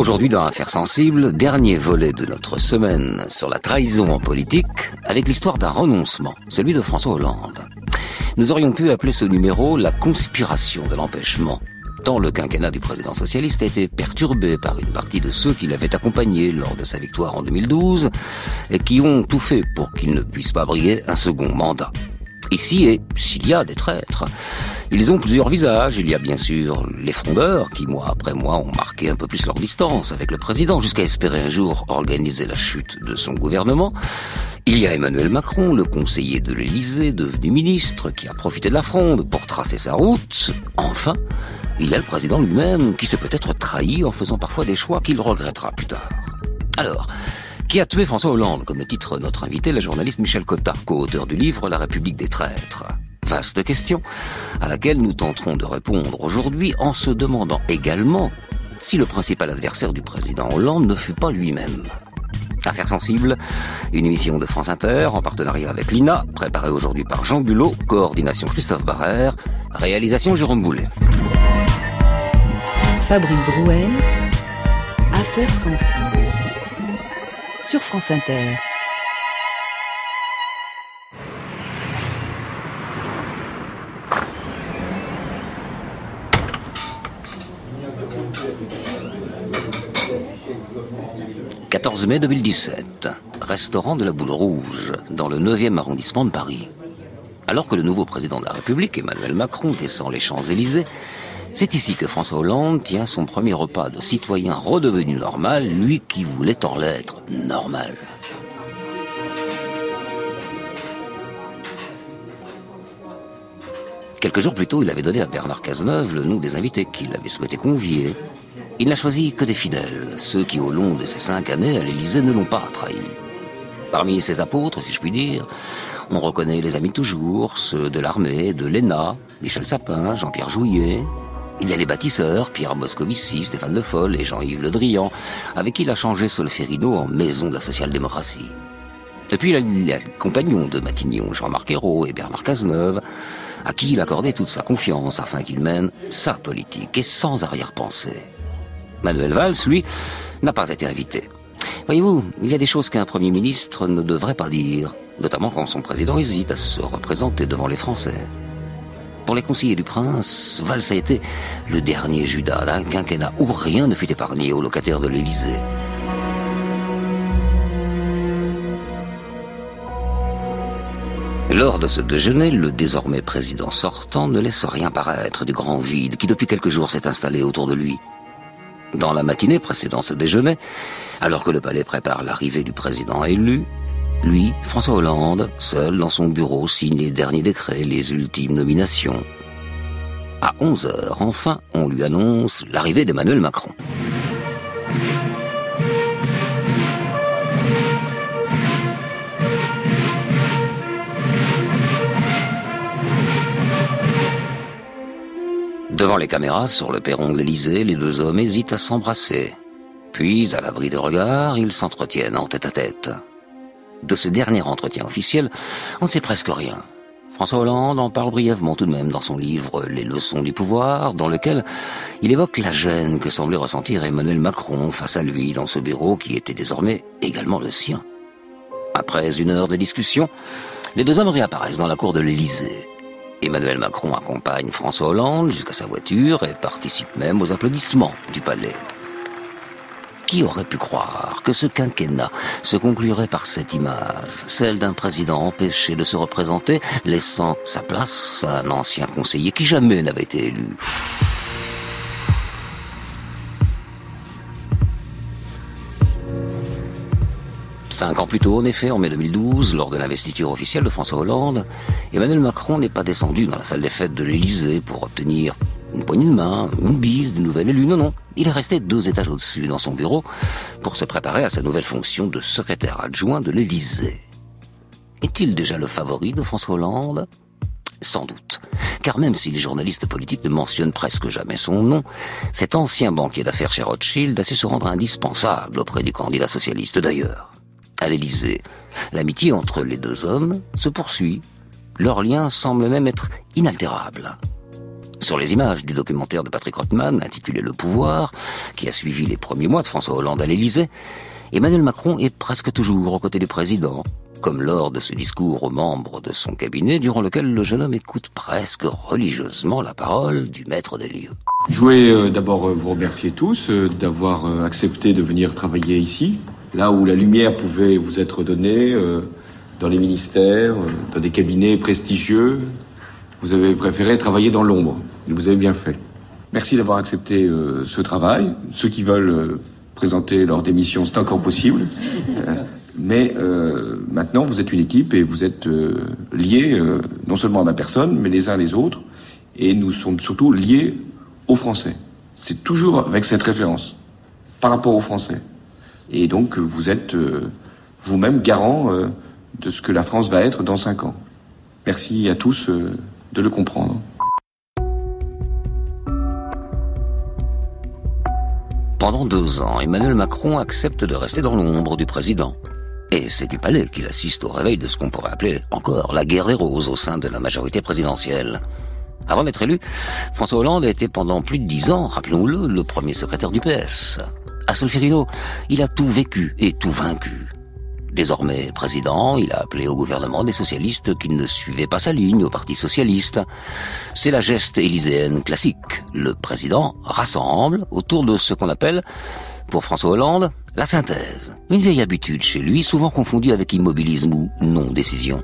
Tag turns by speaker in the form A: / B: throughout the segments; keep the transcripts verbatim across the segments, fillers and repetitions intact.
A: Aujourd'hui dans Affaires sensibles, dernier volet de notre semaine sur la trahison en politique, avec l'histoire d'un renoncement, celui de François Hollande. Nous aurions pu appeler ce numéro la conspiration de l'empêchement, tant le quinquennat du président socialiste a été perturbé par une partie de ceux qui l'avaient accompagné lors de sa victoire en deux mille douze et qui ont tout fait pour qu'il ne puisse pas briguer un second mandat. Ici, et s'il y a des traîtres, ils ont plusieurs visages. Il y a bien sûr les frondeurs qui, mois après mois, ont marqué un peu plus leur distance avec le président jusqu'à espérer un jour organiser la chute de son gouvernement. Il y a Emmanuel Macron, le conseiller de l'Élysée, devenu ministre, qui a profité de la fronde pour tracer sa route. Enfin, il y a le président lui-même qui s'est peut-être trahi en faisant parfois des choix qu'il regrettera plus tard. Alors, qui a tué François Hollande, comme le titre notre invité, la journaliste Michèle Cotta, co-auteur du livre La République des traîtres. Vaste question, à laquelle nous tenterons de répondre aujourd'hui en se demandant également si le principal adversaire du président Hollande ne fut pas lui-même. Affaires sensibles, une émission de France Inter en partenariat avec l'I N A, préparée aujourd'hui par Jean Bulot, coordination Christophe Barrère, réalisation Jérôme Boulet.
B: Fabrice Drouel, Affaires sensibles, sur France Inter.
A: quatorze mai deux mille dix-sept, restaurant de la Boule Rouge, dans le neuvième arrondissement de Paris. Alors que le nouveau président de la République, Emmanuel Macron, descend les Champs-Élysées, c'est ici que François Hollande tient son premier repas de citoyen redevenu normal, lui qui voulait en l'être normal. Quelques jours plus tôt, il avait donné à Bernard Cazeneuve le nom des invités qu'il avait souhaité convier. Il n'a choisi que des fidèles, ceux qui, au long de ces cinq années à l'Élysée, ne l'ont pas trahi. Parmi ses apôtres, si je puis dire, on reconnaît les amis de toujours, ceux de l'armée, de l'E N A, Michel Sapin, Jean-Pierre Jouyet. Il y a les bâtisseurs, Pierre Moscovici, Stéphane Le Foll et Jean-Yves Le Drian, avec qui il a changé Solferino en maison de la social-démocratie. Et puis il y a les compagnons de Matignon, Jean-Marc Ayrault et Bernard Cazeneuve, à qui il accordait toute sa confiance afin qu'il mène sa politique et sans arrière-pensée. Manuel Valls, lui, n'a pas été invité. Voyez-vous, il y a des choses qu'un Premier ministre ne devrait pas dire, notamment quand son président hésite à se représenter devant les Français. Pour les conseillers du prince, Valls a été le dernier Judas d'un quinquennat où rien ne fut épargné aux locataires de l'Élysée. Lors de ce déjeuner, le désormais président sortant ne laisse rien paraître du grand vide qui depuis quelques jours s'est installé autour de lui. Dans la matinée précédant ce déjeuner, alors que le palais prépare l'arrivée du président élu, lui, François Hollande, seul dans son bureau, signe les derniers décrets, les ultimes nominations. À onze heures, enfin, on lui annonce l'arrivée d'Emmanuel Macron. Devant les caméras, sur le perron de l'Élysée, les deux hommes hésitent à s'embrasser. Puis, à l'abri des regards, ils s'entretiennent en tête-à-tête. De ce dernier entretien officiel, on ne sait presque rien. François Hollande en parle brièvement tout de même dans son livre « Les leçons du pouvoir », dans lequel il évoque la gêne que semblait ressentir Emmanuel Macron face à lui dans ce bureau qui était désormais également le sien. Après une heure de discussion, les deux hommes réapparaissent dans la cour de l'Élysée. Emmanuel Macron accompagne François Hollande jusqu'à sa voiture et participe même aux applaudissements du palais. Qui aurait pu croire que ce quinquennat se conclurait par cette image, celle d'un président empêché de se représenter, laissant sa place à un ancien conseiller qui jamais n'avait été élu. Cinq ans plus tôt, en effet, en mai deux mille douze, lors de l'investiture officielle de François Hollande, Emmanuel Macron n'est pas descendu dans la salle des fêtes de l'Élysée pour obtenir une poignée de main, une bise du nouvel élu. Non, non. Il est resté deux étages au-dessus dans son bureau pour se préparer à sa nouvelle fonction de secrétaire adjoint de l'Élysée. Est-il déjà le favori de François Hollande ? Sans doute. Car même si les journalistes politiques ne mentionnent presque jamais son nom, cet ancien banquier d'affaires chez Rothschild a su se rendre indispensable auprès du candidat socialiste. D'ailleurs, à l'Élysée, l'amitié entre les deux hommes se poursuit. Leur lien semble même être inaltérable. Sur les images du documentaire de Patrick Rothman, intitulé Le Pouvoir, qui a suivi les premiers mois de François Hollande à l'Élysée, Emmanuel Macron est presque toujours aux côtés du président, comme lors de ce discours aux membres de son cabinet, durant lequel le jeune homme écoute presque religieusement la parole du maître des lieux.
C: Je voulais euh, d'abord euh, vous remercier tous euh, d'avoir euh, accepté de venir travailler ici, là où la lumière pouvait vous être donnée, euh, dans les ministères, euh, dans des cabinets prestigieux. Vous avez préféré travailler dans l'ombre, et vous avez bien fait. Merci d'avoir accepté euh, ce travail. Ceux qui veulent euh, présenter leur démission, c'est encore possible. Euh, mais euh, maintenant, vous êtes une équipe et vous êtes euh, liés, euh, non seulement à ma personne, mais les uns les autres. Et nous sommes surtout liés aux Français. C'est toujours avec cette référence, par rapport aux Français. Et donc, vous êtes euh, vous-même garant euh, de ce que la France va être dans cinq ans. Merci à tous euh, de le comprendre.
A: Pendant deux ans, Emmanuel Macron accepte de rester dans l'ombre du président. Et c'est du palais qu'il assiste au réveil de ce qu'on pourrait appeler encore la guerre des roses au sein de la majorité présidentielle. Avant d'être élu, François Hollande a été pendant plus de dix ans, rappelons-le, le premier secrétaire du P S. À Solferino, il a tout vécu et tout vaincu. Désormais président, il a appelé au gouvernement des socialistes qui ne suivaient pas sa ligne au Parti socialiste. C'est la geste élyséenne classique. Le président rassemble autour de ce qu'on appelle, pour François Hollande, la synthèse. Une vieille habitude chez lui, souvent confondue avec immobilisme ou non-décision.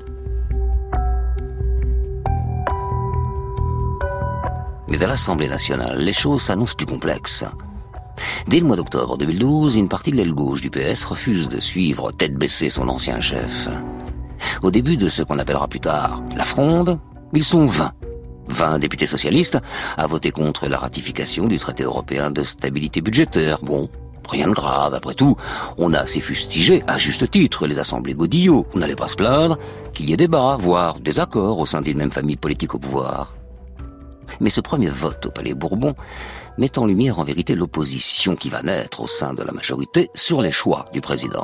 A: Mais à l'Assemblée nationale, les choses s'annoncent plus complexes. Dès le mois d'octobre deux mille douze, une partie de l'aile gauche du P S refuse de suivre tête baissée son ancien chef. Au début de ce qu'on appellera plus tard la fronde, ils sont vingt. vingt députés socialistes à voter contre la ratification du traité européen de stabilité budgétaire. Bon, rien de grave, après tout. On a assez fustigé, à juste titre, les assemblées Godillot. On n'allait pas se plaindre qu'il y ait débat, voire désaccord au sein d'une même famille politique au pouvoir. Mais ce premier vote au Palais Bourbon met en lumière en vérité l'opposition qui va naître au sein de la majorité sur les choix du président.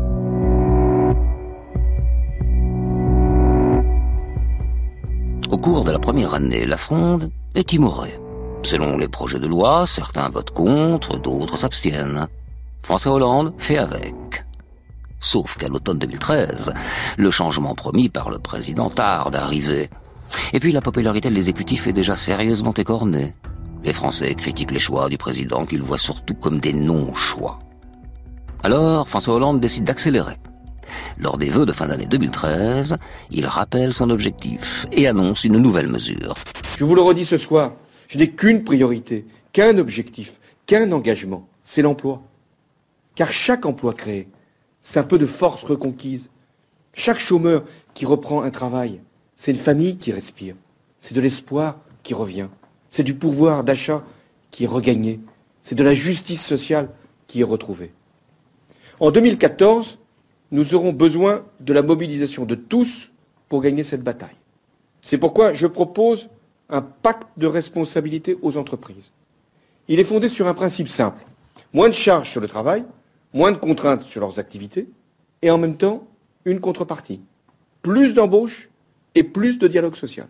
A: Au cours de la première année, la fronde est timorée. Selon les projets de loi, certains votent contre, d'autres s'abstiennent. François Hollande fait avec. Sauf qu'à l'automne deux mille treize, le changement promis par le président tarde à arriver. Et puis la popularité de l'exécutif est déjà sérieusement écornée. Les Français critiquent les choix du président qu'ils voient surtout comme des non-choix. Alors, François Hollande décide d'accélérer. Lors des vœux de fin d'année deux mille treize, il rappelle son objectif et annonce une nouvelle mesure.
D: Je vous le redis ce soir, je n'ai qu'une priorité, qu'un objectif, qu'un engagement, c'est l'emploi. Car chaque emploi créé, c'est un peu de force reconquise. Chaque chômeur qui reprend un travail, c'est une famille qui respire. C'est de l'espoir qui revient. C'est du pouvoir d'achat qui est regagné. C'est de la justice sociale qui est retrouvée. En deux mille quatorze, nous aurons besoin de la mobilisation de tous pour gagner cette bataille. C'est pourquoi je propose un pacte de responsabilité aux entreprises. Il est fondé sur un principe simple. Moins de charges sur le travail, moins de contraintes sur leurs activités, et en même temps, une contrepartie. Plus d'embauches et plus de dialogue social.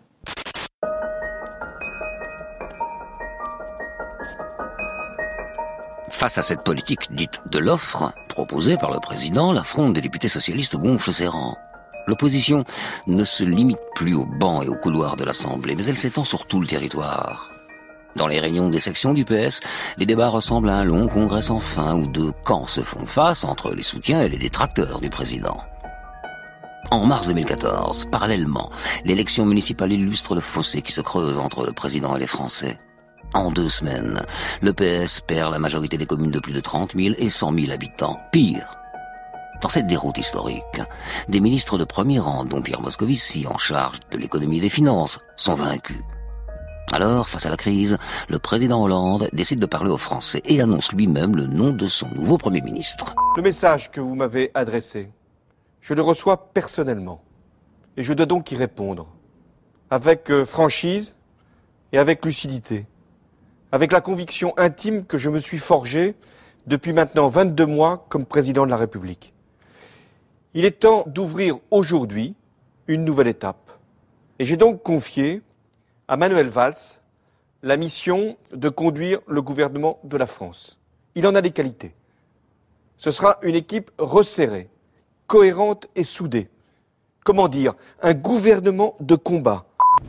A: Face à cette politique dite de l'offre, proposée par le président, la fronde des députés socialistes gonfle ses rangs. L'opposition ne se limite plus aux bancs et aux couloirs de l'Assemblée, mais elle s'étend sur tout le territoire. Dans les réunions des sections du P S, les débats ressemblent à un long congrès sans fin où deux camps se font face entre les soutiens et les détracteurs du président. En mars deux mille quatorze, parallèlement, l'élection municipale illustre le fossé qui se creuse entre le président et les Français. En deux semaines, le P S perd la majorité des communes de plus de trente mille et cent mille habitants. Pire, dans cette déroute historique, des ministres de premier rang, dont Pierre Moscovici, en charge de l'économie et des finances, sont vaincus. Alors, face à la crise, le président Hollande décide de parler aux Français et annonce lui-même le nom de son nouveau Premier ministre.
D: Le message que vous m'avez adressé, je le reçois personnellement. Et je dois donc y répondre. Avec euh, franchise et avec lucidité. Avec la conviction intime que je me suis forgée depuis maintenant vingt-deux mois comme président de la République. Il est temps d'ouvrir aujourd'hui une nouvelle étape. Et j'ai donc confié à Manuel Valls la mission de conduire le gouvernement de la France. Il en a des qualités. Ce sera une équipe resserrée, cohérente et soudée. Comment dire, un gouvernement de combat.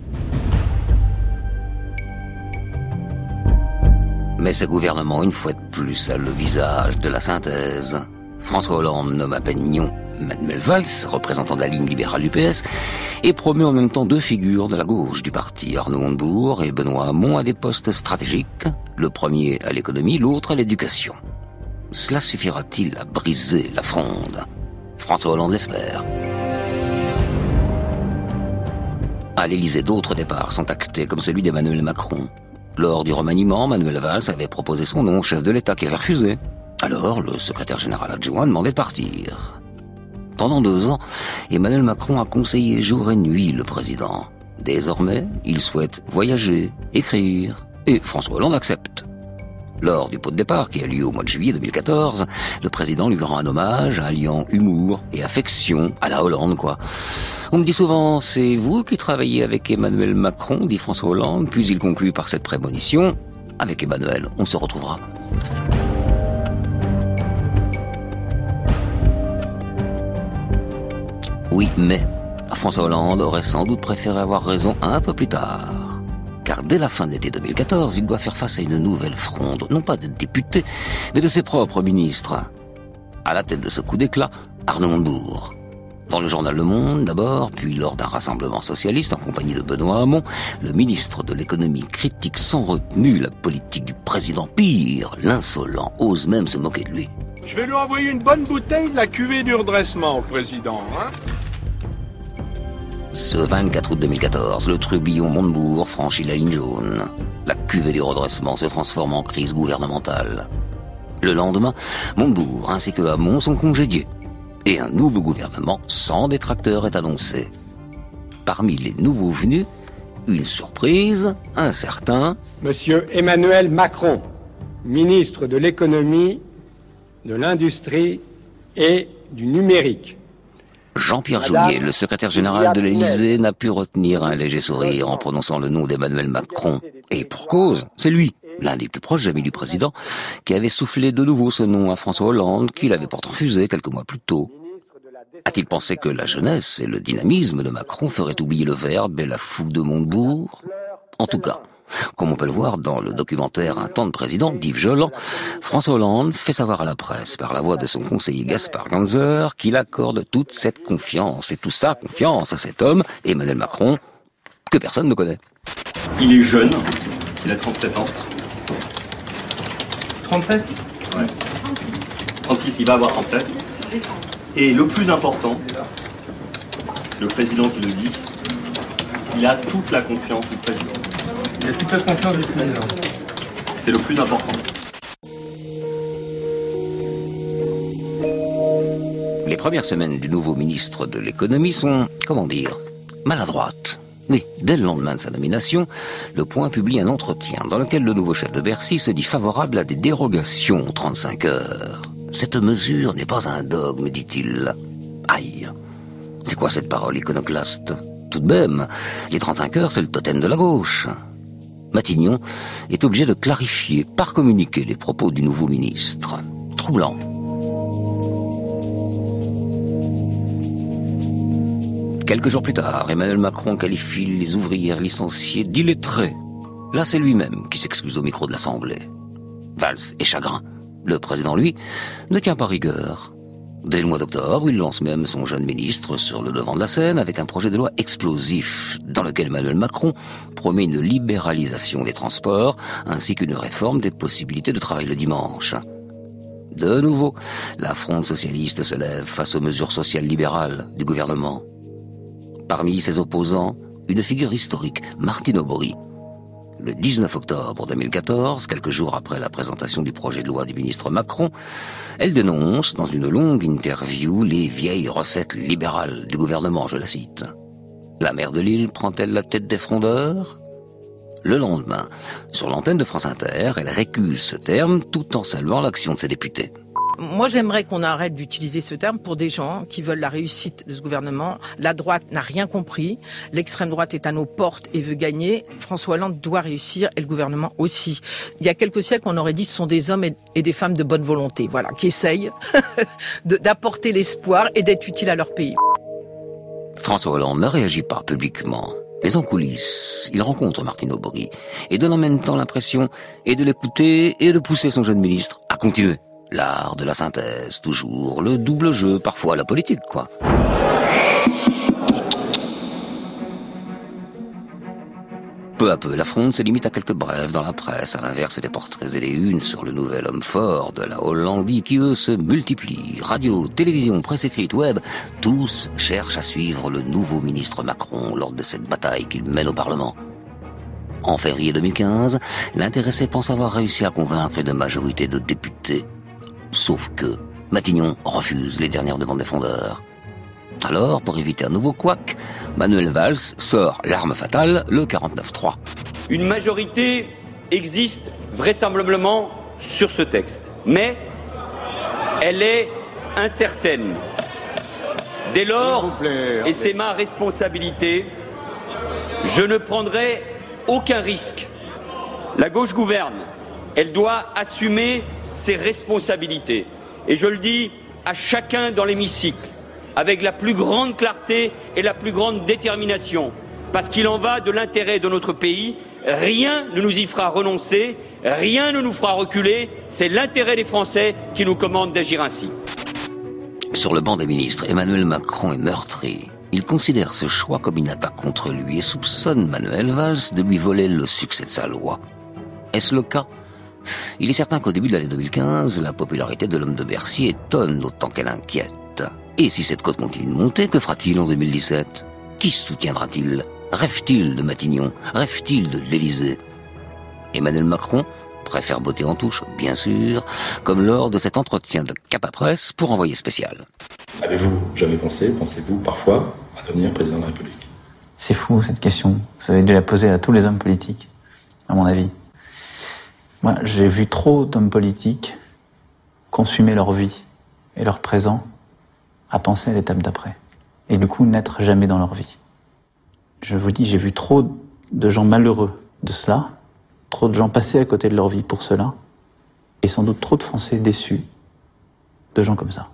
A: Mais ce gouvernement, une fois de plus, a le visage de la synthèse. François Hollande nomme à Matignon Manuel Valls, représentant de la ligne libérale du P S, et promeut en même temps deux figures de la gauche du parti, Arnaud Montebourg et Benoît Hamon, à des postes stratégiques, le premier à l'économie, l'autre à l'éducation. Cela suffira-t-il à briser la fronde? François Hollande l'espère. À l'Élysée, d'autres départs sont actés, comme celui d'Emmanuel Macron. Lors du remaniement, Manuel Valls avait proposé son nom au chef de l'État qui avait refusé. Alors, le secrétaire général adjoint demandait de partir. Pendant deux ans, Emmanuel Macron a conseillé jour et nuit le président. Désormais, il souhaite voyager, écrire, et François Hollande accepte. Lors du pot de départ, qui a lieu au mois de juillet deux mille quatorze, le président lui rend un hommage alliant humour et affection, à la Hollande quoi. On me dit souvent, c'est vous qui travaillez avec Emmanuel Macron, dit François Hollande, puis il conclut par cette prémonition, avec Emmanuel, on se retrouvera. Oui, mais François Hollande aurait sans doute préféré avoir raison un peu plus tard. Car dès la fin de l'été deux mille quatorze, il doit faire face à une nouvelle fronde, non pas de députés, mais de ses propres ministres. À la tête de ce coup d'éclat, Arnaud Montebourg. Dans le journal Le Monde, d'abord, puis lors d'un rassemblement socialiste en compagnie de Benoît Hamon, le ministre de l'économie critique sans retenue la politique du président. Pire, l'insolent ose même se moquer de lui.
E: Je vais lui envoyer une bonne bouteille de la cuvée du redressement au président, hein.
A: Ce vingt-quatre août deux mille quatorze, le trublion Montebourg franchit la ligne jaune. La cuvée du redressement se transforme en crise gouvernementale. Le lendemain, Montebourg ainsi que Hamon sont congédiés. Et un nouveau gouvernement sans détracteurs est annoncé. Parmi les nouveaux venus, une surprise, un certain...
F: Monsieur Emmanuel Macron, ministre de l'économie, de l'industrie et du numérique.
A: Jean-Pierre Jouyet, le secrétaire général de l'Élysée, n'a pu retenir un léger sourire en prononçant le nom d'Emmanuel Macron. Et pour cause, c'est lui, l'un des plus proches amis du président, qui avait soufflé de nouveau ce nom à François Hollande, qu'il avait pourtant refusé quelques mois plus tôt. A-t-il pensé que la jeunesse et le dynamisme de Macron feraient oublier le verbe et la fougue de Montebourg? En tout cas, comme on peut le voir dans le documentaire Un temps de président d'Yves Joland, François Hollande fait savoir à la presse, par la voix de son conseiller Gaspard Ganzer, qu'il accorde toute cette confiance et toute sa confiance à cet homme, Emmanuel Macron, que personne ne connaît.
G: Il est jeune, il a trente-sept ans. trente-sept ? Ouais. trente-six, il va avoir trente-sept. Et le plus important, le président qui le dit, il a toute la confiance du président.
H: Il a toute la confiance du président.
G: C'est le plus important.
A: Les premières semaines du nouveau ministre de l'économie sont, comment dire, maladroites. Oui, dès le lendemain de sa nomination, Le Point publie un entretien dans lequel le nouveau chef de Bercy se dit favorable à des dérogations aux trente-cinq heures. Cette mesure n'est pas un dogme, dit-il. Aïe. C'est quoi cette parole iconoclaste? Tout de même, les trente-cinq heures, c'est le totem de la gauche. Matignon est obligé de clarifier par communiqué les propos du nouveau ministre. Troublant. Quelques jours plus tard, Emmanuel Macron qualifie les ouvrières licenciées d'illettrées. Là, c'est lui-même qui s'excuse au micro de l'Assemblée. Valls est chagrin. Le président, lui, ne tient pas rigueur. Dès le mois d'octobre, il lance même son jeune ministre sur le devant de la scène avec un projet de loi explosif dans lequel Emmanuel Macron promet une libéralisation des transports ainsi qu'une réforme des possibilités de travail le dimanche. De nouveau, la fronde socialiste se lève face aux mesures sociales libérales du gouvernement. Parmi ses opposants, une figure historique, Martine Aubry. Le dix-neuf octobre deux mille quatorze, quelques jours après la présentation du projet de loi du ministre Macron, elle dénonce, dans une longue interview, les vieilles recettes libérales du gouvernement, je la cite. La maire de Lille prend-elle la tête des frondeurs? Le lendemain, sur l'antenne de France Inter, elle récuse ce terme tout en saluant l'action de ses députés.
I: Moi, j'aimerais qu'on arrête d'utiliser ce terme pour des gens qui veulent la réussite de ce gouvernement. La droite n'a rien compris. L'extrême droite est à nos portes et veut gagner. François Hollande doit réussir et le gouvernement aussi. Il y a quelques siècles, on aurait dit que ce sont des hommes et des femmes de bonne volonté, voilà, qui essayent d'apporter l'espoir et d'être utiles à leur pays.
A: François Hollande ne réagit pas publiquement. Mais en coulisses, il rencontre Martine Aubry et donne en même temps l'impression et de l'écouter et de pousser son jeune ministre à continuer. L'art de la synthèse, toujours, le double jeu, parfois la politique, quoi. Peu à peu, la fronde se limite à quelques brèves dans la presse, à l'inverse des portraits et des unes sur le nouvel homme fort de la Hollandie qui, eux, se multiplient. Radio, télévision, presse écrite, web, tous cherchent à suivre le nouveau ministre Macron lors de cette bataille qu'il mène au Parlement. En février deux mille quinze, l'intéressé pense avoir réussi à convaincre une majorité de députés. Sauf que Matignon refuse les dernières demandes des fondeurs. Alors, pour éviter un nouveau couac, Manuel Valls sort l'arme fatale, le quarante-neuf trois.
J: Une majorité existe vraisemblablement sur ce texte, mais elle est incertaine. Dès lors, plaît, et c'est ma responsabilité, je ne prendrai aucun risque. La gauche gouverne, elle doit assumer ses responsabilités. Et je le dis à chacun dans l'hémicycle, avec la plus grande clarté et la plus grande détermination, parce qu'il en va de l'intérêt de notre pays. Rien ne nous y fera renoncer, rien ne nous fera reculer, c'est l'intérêt des Français qui nous commande d'agir ainsi.
A: Sur le banc des ministres, Emmanuel Macron est meurtri. Il considère ce choix comme une attaque contre lui et soupçonne Manuel Valls de lui voler le succès de sa loi. Est-ce le cas ? Il est certain qu'au début de l'année deux mille quinze, la popularité de l'homme de Bercy étonne autant qu'elle inquiète. Et si cette cote continue de monter, que fera-t-il en deux mille dix-sept ? Qui soutiendra-t-il ? Rêve-t-il de Matignon ? Rêve-t-il de l'Élysée ? Emmanuel Macron préfère botter en touche, bien sûr, comme lors de cet entretien de Cap à Presse pour Envoyé spécial.
K: Avez-vous jamais pensé, pensez-vous parfois, à devenir président de la République ?
L: C'est fou cette question. Vous avez dû la poser à tous les hommes politiques, à mon avis. Moi, j'ai vu trop d'hommes politiques consumer leur vie et leur présent à penser à l'étape d'après. Et du coup, n'être jamais dans leur vie. Je vous dis, j'ai vu trop de gens malheureux de cela, trop de gens passer à côté de leur vie pour cela, et sans doute trop de Français déçus de gens comme ça.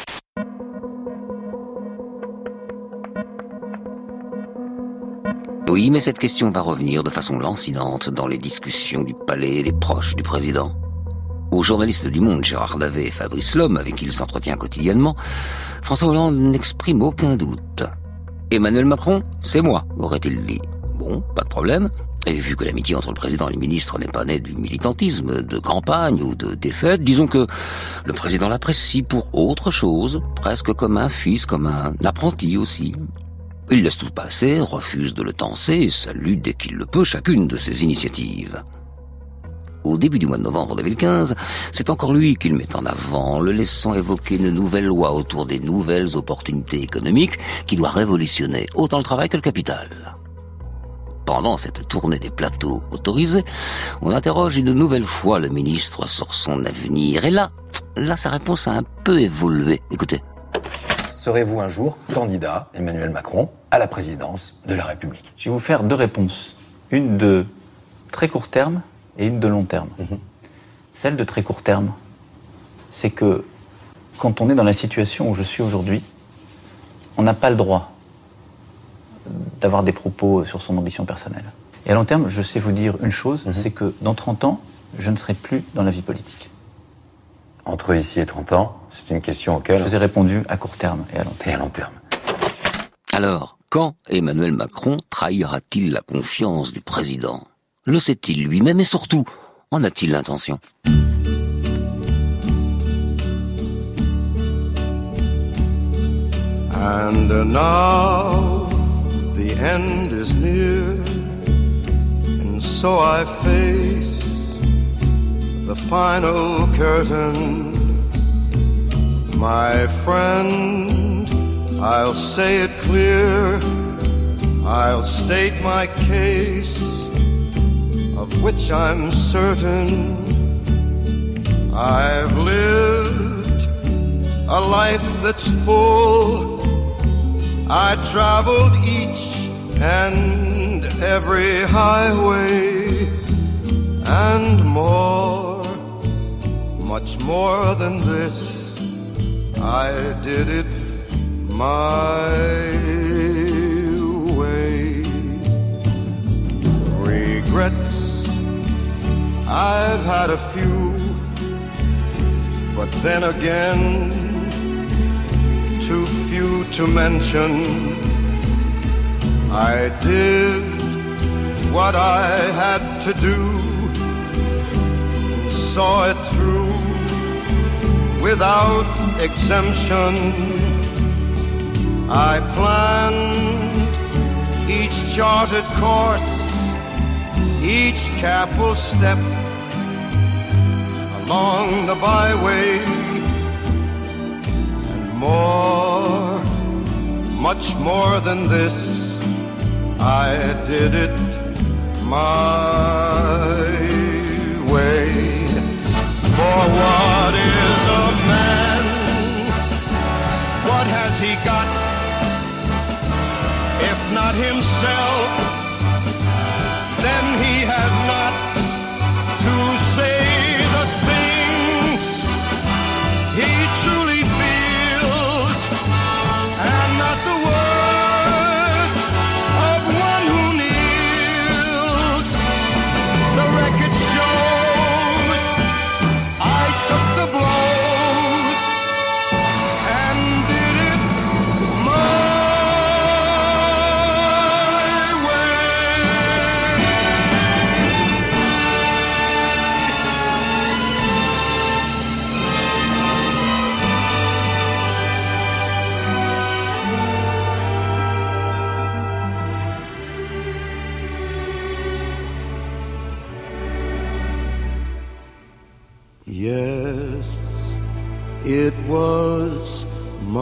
A: Oui, mais cette question va revenir de façon lancinante dans les discussions du palais des proches du président. Aux journalistes du Monde, Gérard Davet et Fabrice Lhomme, avec qui il s'entretient quotidiennement, François Hollande n'exprime aucun doute. Emmanuel Macron, c'est moi, aurait-il dit. Bon, pas de problème. Et vu que l'amitié entre le président et le ministre n'est pas née du militantisme, de campagne ou de défaite, disons que le président l'apprécie pour autre chose, presque comme un fils, comme un apprenti aussi. Il laisse tout passer, refuse de le tancer et salue dès qu'il le peut chacune de ses initiatives. Au début du mois de novembre deux mille quinze, c'est encore lui qu'il met en avant, le laissant évoquer une nouvelle loi autour des nouvelles opportunités économiques qui doit révolutionner autant le travail que le capital. Pendant cette tournée des plateaux autorisés, on interroge une nouvelle fois le ministre sur son avenir. Et là, là, sa réponse a un peu évolué. Écoutez.
M: Serez-vous un jour candidat, Emmanuel Macron, à la présidence de la République ?
L: Je vais vous faire deux réponses. Une de très court terme et une de long terme. Mmh. Celle de très court terme, c'est que quand on est dans la situation où je suis aujourd'hui, on n'a pas le droit d'avoir des propos sur son ambition personnelle. Et à long terme, je sais vous dire une chose, mmh. c'est que dans trente ans, je ne serai plus dans la vie politique.
M: Entre ici et trente ans, c'est une question auquel...
L: Je vous ai répondu à court terme et à long terme.
M: Et à long terme.
A: Alors, quand Emmanuel Macron trahira-t-il la confiance du président ? Le sait-il lui-même et surtout, en a-t-il l'intention ?
N: And now the end is near, and so I face the final curtain. My friend, I'll say it clear, I'll state my case, of which I'm certain. I've lived a life that's full. I traveled each and every highway and more, much more than this. I did it my way. Regrets, I've had a few, but then again, too few to mention. I did what I had to do, saw it through without exemption. I planned each charted course, each careful step along the byway, and more, much more than this, I did it my way. For what is a man? What has he got? If not himself, then he has not to say the things he truly feels, and not the words of one who kneels. The record shows I took the blows and did it my Yes, it was my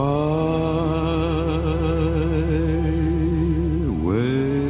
N: way.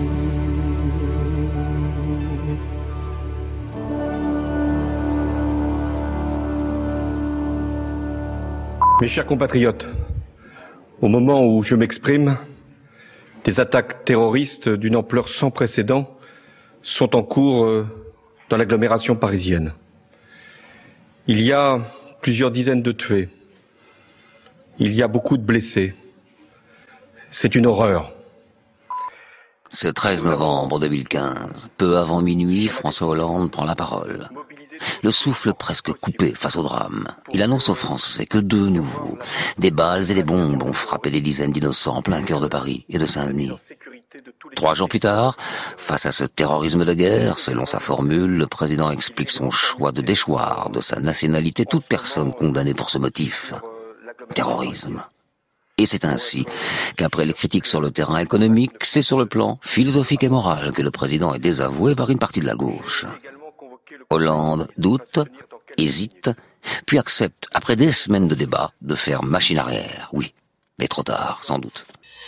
O: Mes chers compatriotes, au moment où je m'exprime, des attaques terroristes d'une ampleur sans précédent sont en cours dans l'agglomération parisienne. Il y a plusieurs dizaines de tués. Il y a beaucoup de blessés. C'est une horreur.
A: Ce treize novembre deux mille quinze, peu avant minuit, François Hollande prend la parole. Le souffle presque coupé face au drame. Il annonce aux Français que de nouveau, des balles et des bombes ont frappé des dizaines d'innocents en plein cœur de Paris et de Saint-Denis. Trois jours plus tard, face à ce terrorisme de guerre, selon sa formule, le président explique son choix de déchoir de sa nationalité toute personne condamnée pour ce motif. Terrorisme. Et c'est ainsi qu'après les critiques sur le terrain économique, c'est sur le plan philosophique et moral que le président est désavoué par une partie de la gauche. Hollande doute, hésite, puis accepte, après des semaines de débat, de faire machine arrière. Oui, mais trop tard, sans doute.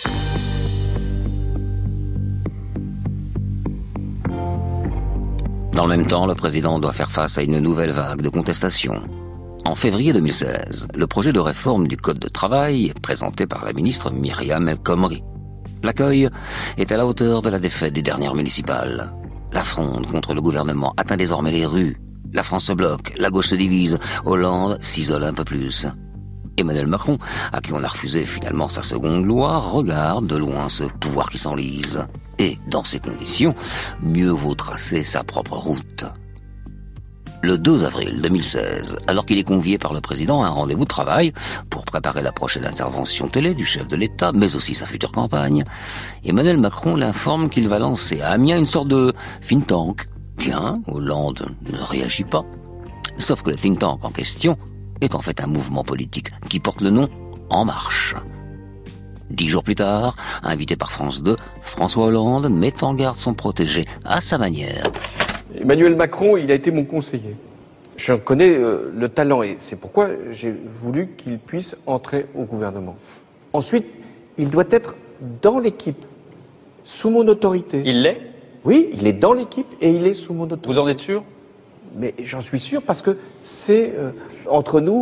A: Dans le même temps, le président doit faire face à une nouvelle vague de contestation. En février deux mille seize, le projet de réforme du Code de travail est présenté par la ministre Myriam El Khomri. L'accueil est à la hauteur de la défaite des dernières municipales. La fronde contre le gouvernement atteint désormais les rues. La France se bloque, la gauche se divise, Hollande s'isole un peu plus. Emmanuel Macron, à qui on a refusé finalement sa seconde loi, regarde de loin ce pouvoir qui s'enlise. Et, dans ces conditions, mieux vaut tracer sa propre route. Le deux avril deux mille seize, alors qu'il est convié par le président à un rendez-vous de travail pour préparer la prochaine intervention télé du chef de l'État, mais aussi sa future campagne, Emmanuel Macron l'informe qu'il va lancer à Amiens une sorte de think tank. Bien, Hollande ne réagit pas. Sauf que le think tank en question est en fait un mouvement politique qui porte le nom En Marche. Dix jours plus tard, invité par France deux, François Hollande met en garde son protégé à sa manière.
O: Emmanuel Macron, il a été mon conseiller. Je connais euh, le talent et c'est pourquoi j'ai voulu qu'il puisse entrer au gouvernement. Ensuite, il doit être dans l'équipe, sous mon autorité.
H: Il l'est ?
O: Oui, il est dans l'équipe et il est sous mon autorité.
H: Vous en êtes sûr ?
O: Mais j'en suis sûr parce que c'est, euh, entre nous,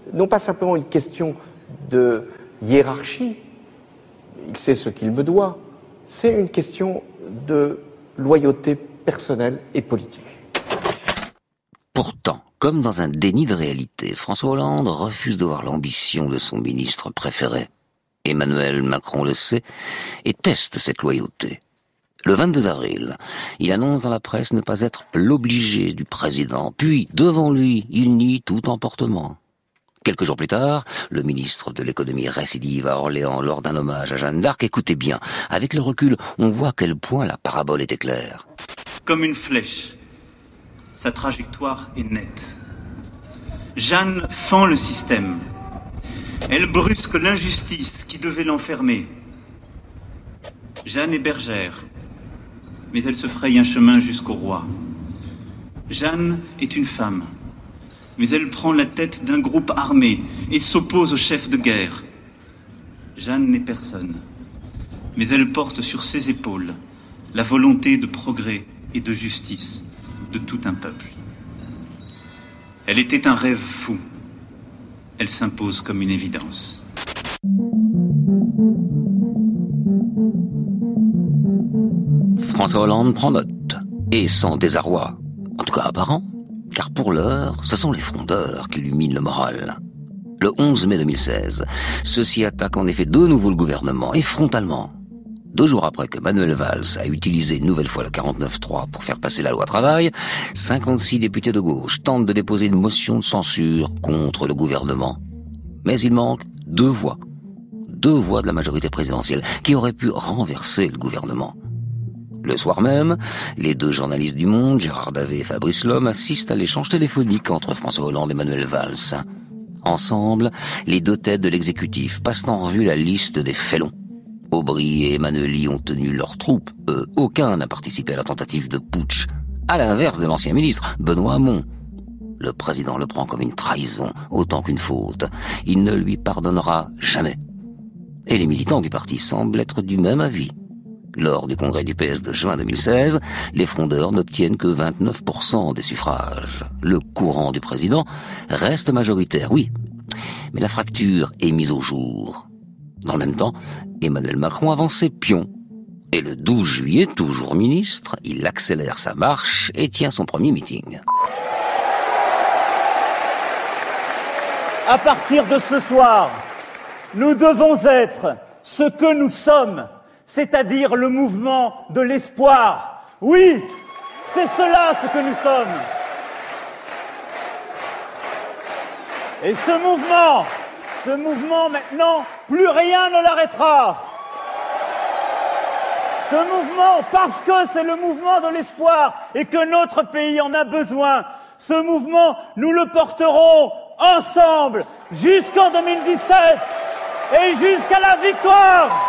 D: non pas simplement une question de hiérarchie, il sait ce qu'il me doit, c'est une question de loyauté personnelle et politique.
A: Pourtant, comme dans un déni de réalité, François Hollande refuse de voir l'ambition de son ministre préféré. Emmanuel Macron le sait et teste cette loyauté. Le vingt-deux avril, il annonce dans la presse ne pas être l'obligé du président. Puis, devant lui, il nie tout emportement. Quelques jours plus tard, le ministre de l'économie récidive à Orléans lors d'un hommage à Jeanne d'Arc. Écoutez bien, avec le recul, on voit à quel point la parabole était claire.
P: Comme une flèche, sa trajectoire est nette. Jeanne fend le système. Elle brusque l'injustice qui devait l'enfermer. Jeanne est bergère, mais elle se fraye un chemin jusqu'au roi. Jeanne est une femme, mais elle prend la tête d'un groupe armé et s'oppose au chef de guerre. Jeanne n'est personne, mais elle porte sur ses épaules la volonté de progrès et de justice de tout un peuple. Elle était un rêve fou. Elle s'impose comme une évidence.
A: François Hollande prend note, et sans désarroi, en tout cas apparent, car pour l'heure, ce sont les frondeurs qui lui minent le moral. Le onze mai deux mille seize, ceux-ci attaquent en effet de nouveau le gouvernement, et frontalement. Deux jours après que Manuel Valls a utilisé une nouvelle fois le quarante-neuf trois pour faire passer la loi travail, cinquante-six députés de gauche tentent de déposer une motion de censure contre le gouvernement. Mais il manque deux voix. Deux voix de la majorité présidentielle qui auraient pu renverser le gouvernement. Le soir même, les deux journalistes du Monde, Gérard Davet et Fabrice Lhomme, assistent à l'échange téléphonique entre François Hollande et Manuel Valls. Ensemble, les deux têtes de l'exécutif passent en revue la liste des félons. Aubry et Emmanueli ont tenu leurs troupes. Eux, aucun n'a participé à la tentative de putsch. À l'inverse de l'ancien ministre, Benoît Hamon. Le président le prend comme une trahison, autant qu'une faute. Il ne lui pardonnera jamais. Et les militants du parti semblent être du même avis. Lors du congrès du P S de juin deux mille seize, les frondeurs n'obtiennent que vingt-neuf pour cent des suffrages. Le courant du président reste majoritaire, oui. Mais la fracture est mise au jour. Dans le même temps, Emmanuel Macron avance ses pions. Et le douze juillet, toujours ministre, il accélère sa marche et tient son premier meeting.
Q: À partir de ce soir, nous devons être ce que nous sommes, c'est-à-dire le mouvement de l'espoir. Oui, c'est cela ce que nous sommes. Et ce mouvement, ce mouvement maintenant, plus rien ne l'arrêtera. Ce mouvement, parce que c'est le mouvement de l'espoir et que notre pays en a besoin, ce mouvement, nous le porterons ensemble jusqu'en deux mille dix-sept et jusqu'à la victoire.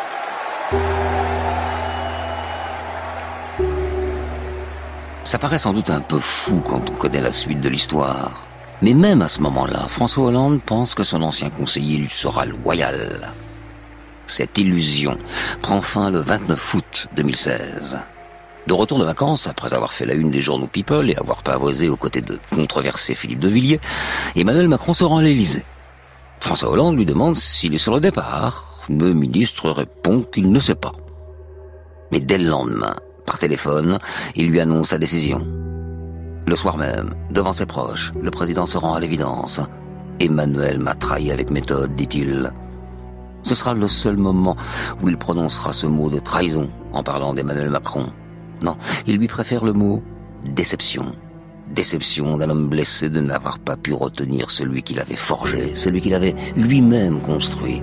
A: Ça paraît sans doute un peu fou quand on connaît la suite de l'histoire. Mais même à ce moment-là, François Hollande pense que son ancien conseiller lui sera loyal. Cette illusion prend fin le vingt-neuf août deux mille seize. De retour de vacances, après avoir fait la une des journaux People et avoir pavoisé aux côtés de controversé Philippe de Villiers, Emmanuel Macron se rend à l'Élysée. François Hollande lui demande s'il est sur le départ. Le ministre répond qu'il ne sait pas. Mais dès le lendemain, par téléphone, il lui annonce sa décision. Le soir même, devant ses proches, le président se rend à l'évidence. Emmanuel m'a trahi avec méthode, dit-il. Ce sera le seul moment où il prononcera ce mot de trahison en parlant d'Emmanuel Macron. Non, il lui préfère le mot déception. Déception d'un homme blessé de n'avoir pas pu retenir celui qu'il avait forgé, celui qu'il avait lui-même construit.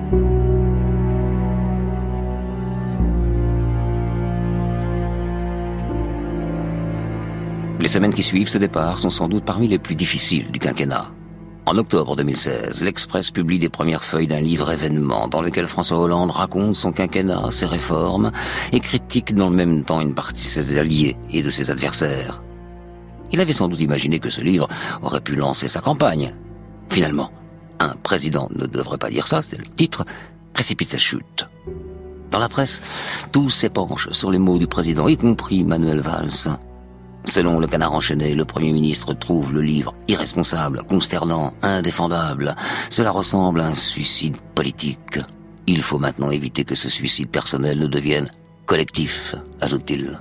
A: Les semaines qui suivent ce départ sont sans doute parmi les plus difficiles du quinquennat. En octobre deux mille seize, l'Express publie les premières feuilles d'un livre événement dans lequel François Hollande raconte son quinquennat, ses réformes, et critique dans le même temps une partie de ses alliés et de ses adversaires. Il avait sans doute imaginé que ce livre aurait pu lancer sa campagne. Finalement, un président ne devrait pas dire ça, c'est le titre, précipite sa chute. Dans la presse, tous s'épanchent sur les mots du président, y compris Manuel Valls. Selon le Canard enchaîné, le Premier ministre trouve le livre irresponsable, consternant, indéfendable. Cela ressemble à un suicide politique. Il faut maintenant éviter que ce suicide personnel ne devienne collectif, ajoute-t-il.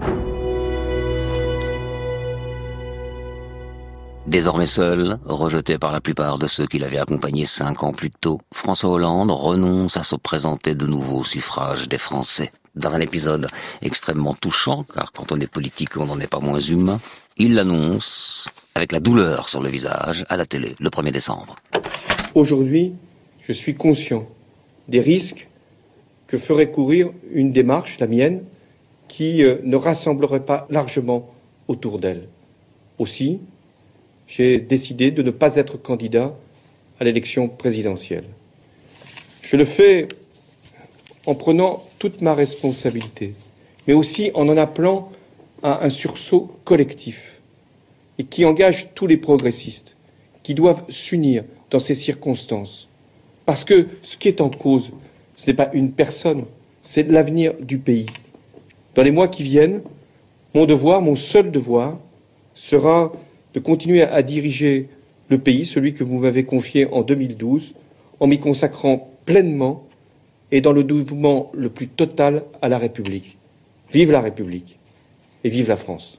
A: Désormais seul, rejeté par la plupart de ceux qui l'avaient accompagné cinq ans plus tôt, François Hollande renonce à se présenter de nouveau au suffrage des Français. Dans un épisode extrêmement touchant, car quand on est politique, on n'en est pas moins humain, il l'annonce avec la douleur sur le visage à la télé, le premier décembre.
O: Aujourd'hui, je suis conscient des risques que ferait courir une démarche, la mienne, qui euh, ne rassemblerait pas largement autour d'elle. Aussi, j'ai décidé de ne pas être candidat à l'élection présidentielle. Je le fais en prenant toute ma responsabilité, mais aussi en en appelant à un sursaut collectif et qui engage tous les progressistes, qui doivent s'unir dans ces circonstances. Parce que ce qui est en cause, ce n'est pas une personne, c'est l'avenir du pays. Dans les mois qui viennent, mon devoir, mon seul devoir, sera de continuer à diriger le pays, celui que vous m'avez confié en deux mille douze, en m'y consacrant pleinement et dans le dévouement le plus total à la République. Vive la République et vive la France.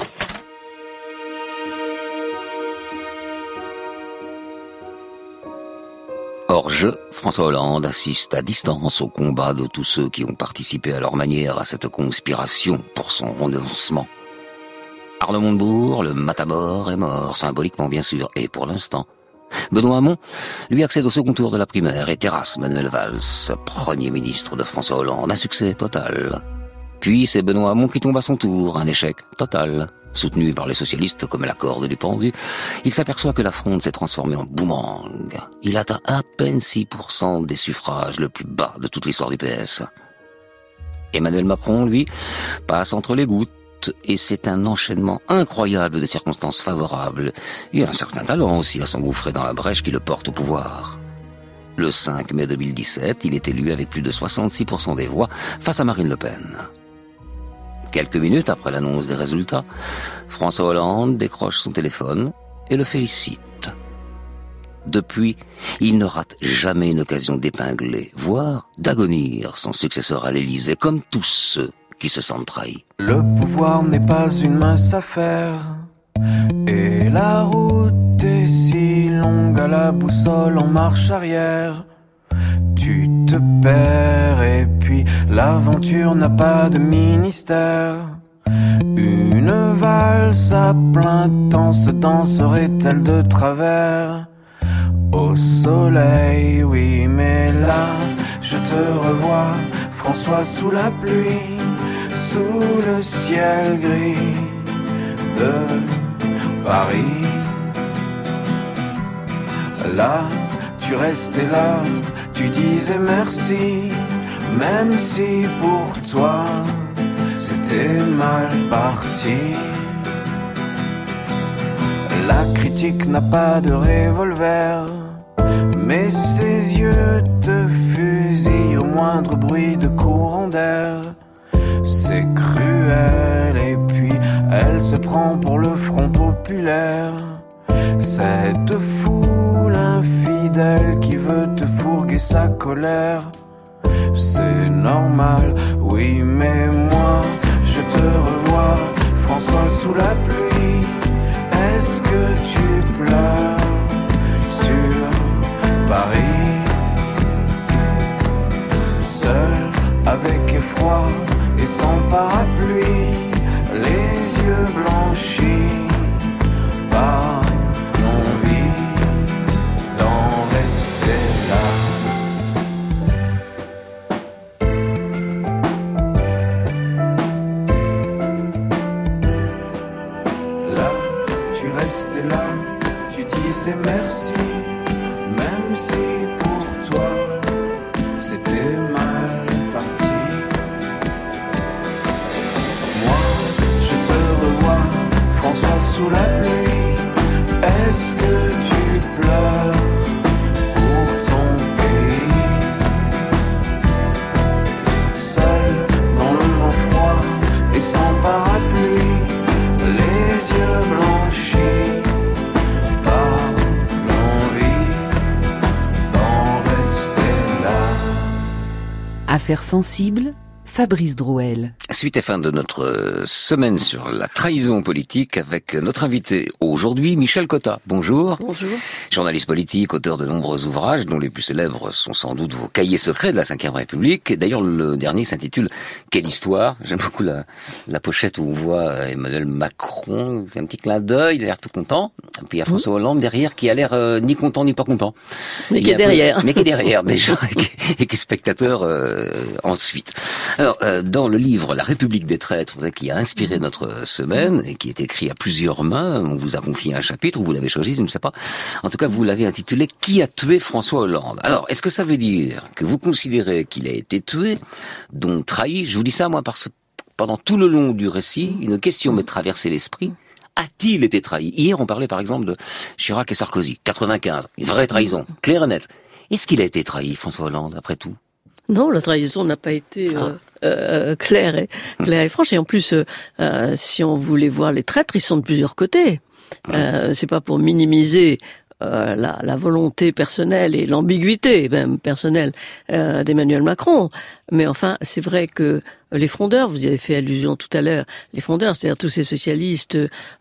A: Hors jeu, François Hollande assiste à distance au combat de tous ceux qui ont participé à leur manière à cette conspiration pour son renoncement. Arnaud Montebourg, le matamor, est mort, symboliquement bien sûr, et pour l'instant. Benoît Hamon, lui, accède au second tour de la primaire et terrasse Manuel Valls, Premier ministre de François Hollande, un succès total. Puis c'est Benoît Hamon qui tombe à son tour, un échec total. Soutenu par les socialistes comme la corde du pendu, il s'aperçoit que la fronde s'est transformée en boomerang. Il atteint à peine six pour cent des suffrages, le plus bas de toute l'histoire du P S. Emmanuel Macron, lui, passe entre les gouttes, et c'est un enchaînement incroyable de circonstances favorables, et un certain talent aussi à s'engouffrer dans la brèche qui le porte au pouvoir. Le cinq mai deux mille dix-sept, il est élu avec plus de soixante-six pour cent des voix face à Marine Le Pen. Quelques minutes après l'annonce des résultats, François Hollande décroche son téléphone et le félicite. Depuis, il ne rate jamais une occasion d'épingler, voire d'agonir son successeur à l'Élysée, comme tous ceux qui se sentent trahis.
R: Le pouvoir n'est pas une mince affaire, et la route est si longue à la boussole en marche arrière. Tu te perds et puis l'aventure n'a pas de ministère. Une valse à plein temps se danserait-elle de travers? Au soleil, oui, mais là, je te revois, François, sous la pluie, sous le ciel gris de Paris. Là, tu restais là, tu disais merci, même si pour toi, c'était mal parti. La critique n'a pas de revolver, mais ses yeux te fusillent au moindre bruit de courant d'air. C'est cruel et puis elle se prend pour le Front populaire. Cette foule infidèle qui veut te fourguer sa colère. C'est normal, oui, mais moi je te revois, François, sous la pluie. Est-ce que tu pleures sur Paris? Seul, avec effroi et sans parapluie, les yeux blanchis par l'envie d'en rester là. Là, tu restais là, tu disais merci, même si pour toi c'était mal parti. Moi, je te revois, François,
B: Affaires sensibles, Fabrice Drouel.
A: Suite et fin de notre semaine sur la trahison politique avec notre invité aujourd'hui, Michel Cotta. Bonjour.
S: Bonjour.
A: Journaliste politique, auteur de nombreux ouvrages, dont les plus célèbres sont sans doute vos cahiers secrets de la cinquième République. D'ailleurs, le dernier s'intitule « Quelle histoire ?» J'aime beaucoup la, la pochette où on voit Emmanuel Macron, fait un petit clin d'œil, il a l'air tout content. Et puis il y a François Hollande derrière qui a l'air euh, ni content ni pas content.
S: Mais qui est derrière.
A: Peu, mais qui est derrière déjà et qui, et qui est spectateur euh, ensuite. Alors, euh, dans le livre La République des traîtres, vous savez, qui a inspiré notre semaine et qui est écrit à plusieurs mains, on vous a confié un chapitre, ou vous l'avez choisi, je ne sais pas. En tout cas, vous l'avez intitulé « Qui a tué François Hollande ?» Alors, est-ce que ça veut dire que vous considérez qu'il a été tué, donc trahi? Je vous dis ça, moi, parce que pendant tout le long du récit, une question m'est traversée l'esprit. A-t-il été trahi? Hier, on parlait par exemple de Chirac et Sarkozy. quatre-vingt-quinze, une vraie trahison, claire et nette. Est-ce qu'il a été trahi, François Hollande, après tout?
S: Non, la trahison n'a pas été euh, euh, claire, et, claire et franche. Et en plus, euh, euh, si on voulait voir les traîtres, ils sont de plusieurs côtés. Euh, c'est pas pour minimiser euh, la, la volonté personnelle et l'ambiguïté même personnelle euh, d'Emmanuel Macron. Mais enfin, c'est vrai que les frondeurs, vous y avez fait allusion tout à l'heure, les frondeurs, c'est-à-dire tous ces socialistes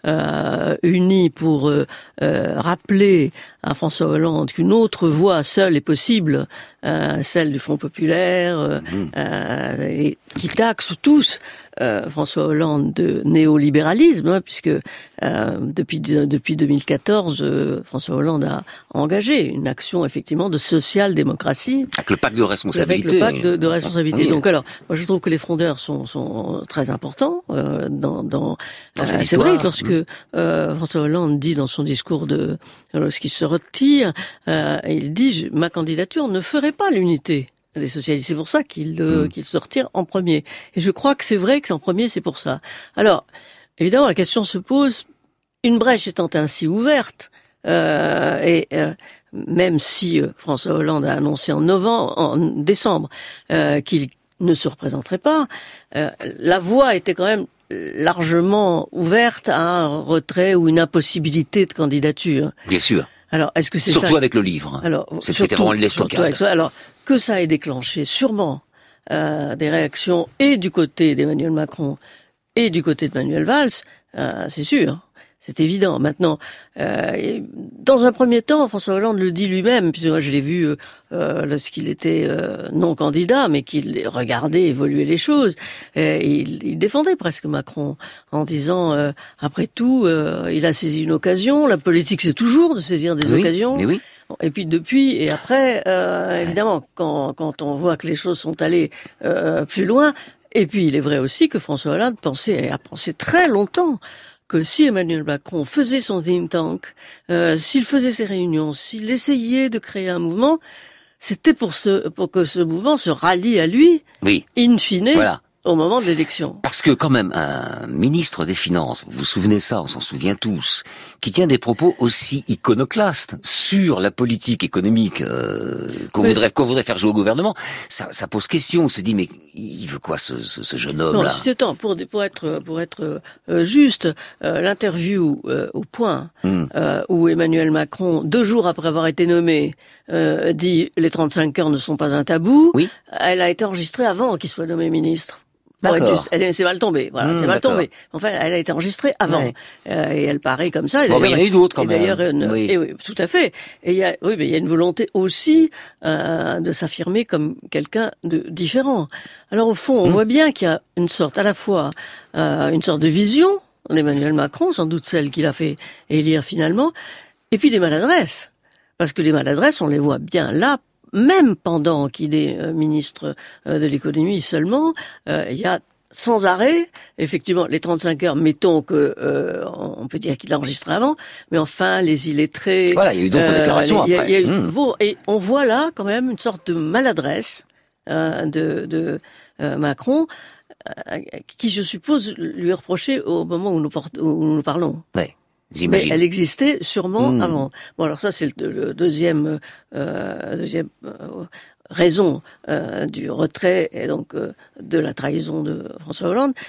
S: euh, unis pour euh, euh, rappeler à François Hollande qu'une autre voie seule est possible, euh, celle du Front populaire, euh, mmh. euh, et qui taxent tous euh, François Hollande de néolibéralisme, hein, puisque euh, depuis depuis deux mille quatorze, euh, François Hollande a engagé une action effectivement de social-démocratie.
A: Avec le pacte de responsabilité.
S: Avec le pacte de, de responsabilité. Oui. Donc alors, moi je trouve que les frondeurs sont, sont très importants euh, dans. dans, dans euh, c'est vrai que lorsque mmh. euh, François Hollande dit dans son discours de lorsqu'il se retire, euh, il dit je, ma candidature ne ferait pas l'unité des socialistes. C'est pour ça qu'il euh, mmh. qu'il se retire en premier. Et je crois que c'est vrai que c'est en premier, c'est pour ça. Alors évidemment, la question se pose. Une brèche étant ainsi ouverte, euh, et euh, même si euh, François Hollande a annoncé en novembre, en décembre, euh, qu'il ne se représenterait pas, euh, la voie était quand même largement ouverte à un retrait ou une impossibilité de candidature.
A: Bien sûr.
S: Alors, est-ce que c'est
A: surtout
S: ça...
A: avec le livre.
S: Alors,
A: c'est surtout, vraiment l'estocade.
S: Ça. Alors, que ça ait déclenché sûrement euh, des réactions et du côté d'Emmanuel Macron et du côté de Manuel Valls, euh, c'est sûr. C'est évident. Maintenant, euh, dans un premier temps, François Hollande le dit lui-même, puisque moi je l'ai vu euh, lorsqu'il était euh, non candidat, mais qu'il regardait évoluer les choses. Et il, il défendait presque Macron en disant, euh, après tout, euh, il a saisi une occasion. La politique, c'est toujours de saisir des
A: oui,
S: occasions.
A: Mais oui.
S: Et puis depuis et après, euh, évidemment, quand, quand on voit que les choses sont allées euh, plus loin. Et puis il est vrai aussi que François Hollande pensait, a pensé très longtemps que si Emmanuel Macron faisait son think tank, euh, s'il faisait ses réunions, s'il essayait de créer un mouvement, c'était pour, ce, pour que ce mouvement se rallie à lui,
A: oui.
S: in fine,
A: voilà.
S: au moment de l'élection.
A: Parce que quand même, un ministre des Finances, vous vous souvenez ça, on s'en souvient tous, qui tient des propos aussi iconoclastes sur la politique économique euh, qu'on mais... voudrait qu'on voudrait faire jouer au gouvernement, ça, ça pose question. On se dit mais il veut quoi ce, ce, ce jeune homme là?
S: Non, c'est temps pour pour être pour être euh, juste, euh, l'interview euh, au Point mm. euh, où Emmanuel Macron, deux jours après avoir été nommé, euh, dit les trente-cinq heures ne sont pas un tabou.
A: Oui.
S: Elle a été enregistrée avant qu'il soit nommé ministre.
A: D'accord.
S: Elle c'est mal tombé, voilà, mmh, c'est mal d'accord. tombé. Enfin, elle a été enregistrée avant, ouais. euh, et elle paraît comme ça. Et
A: bon, mais il y en a eu d'autres quand même.
S: D'ailleurs, une, oui. Et oui, tout à fait. Et il y a, oui, mais il y a une volonté aussi euh, de s'affirmer comme quelqu'un de différent. Alors au fond, on mmh. voit bien qu'il y a une sorte, à la fois, euh, une sorte de vision d'Emmanuel Macron, sans doute celle qu'il a fait élire finalement, et puis des maladresses, parce que les maladresses, on les voit bien là. Même pendant qu'il est euh, ministre euh, de l'économie seulement, euh, il y a sans arrêt, effectivement, les trente-cinq heures, mettons que euh, on peut dire qu'il a enregistré avant, mais enfin, les illettrés...
A: Voilà, il y a eu d'autres euh, déclarations
S: les,
A: après.
S: Y a, y a eu,
A: mmh.
S: Et on voit là, quand même, une sorte de maladresse euh, de, de euh, Macron, euh, qui, je suppose, lui est reproché au moment où nous, port- où nous parlons.
A: Ouais. J'imagine.
S: Mais elle existait sûrement mmh. avant. Bon, alors ça, c'est le, le deuxième, euh, deuxième euh, raison euh, du retrait et donc euh, de la trahison de François Hollande.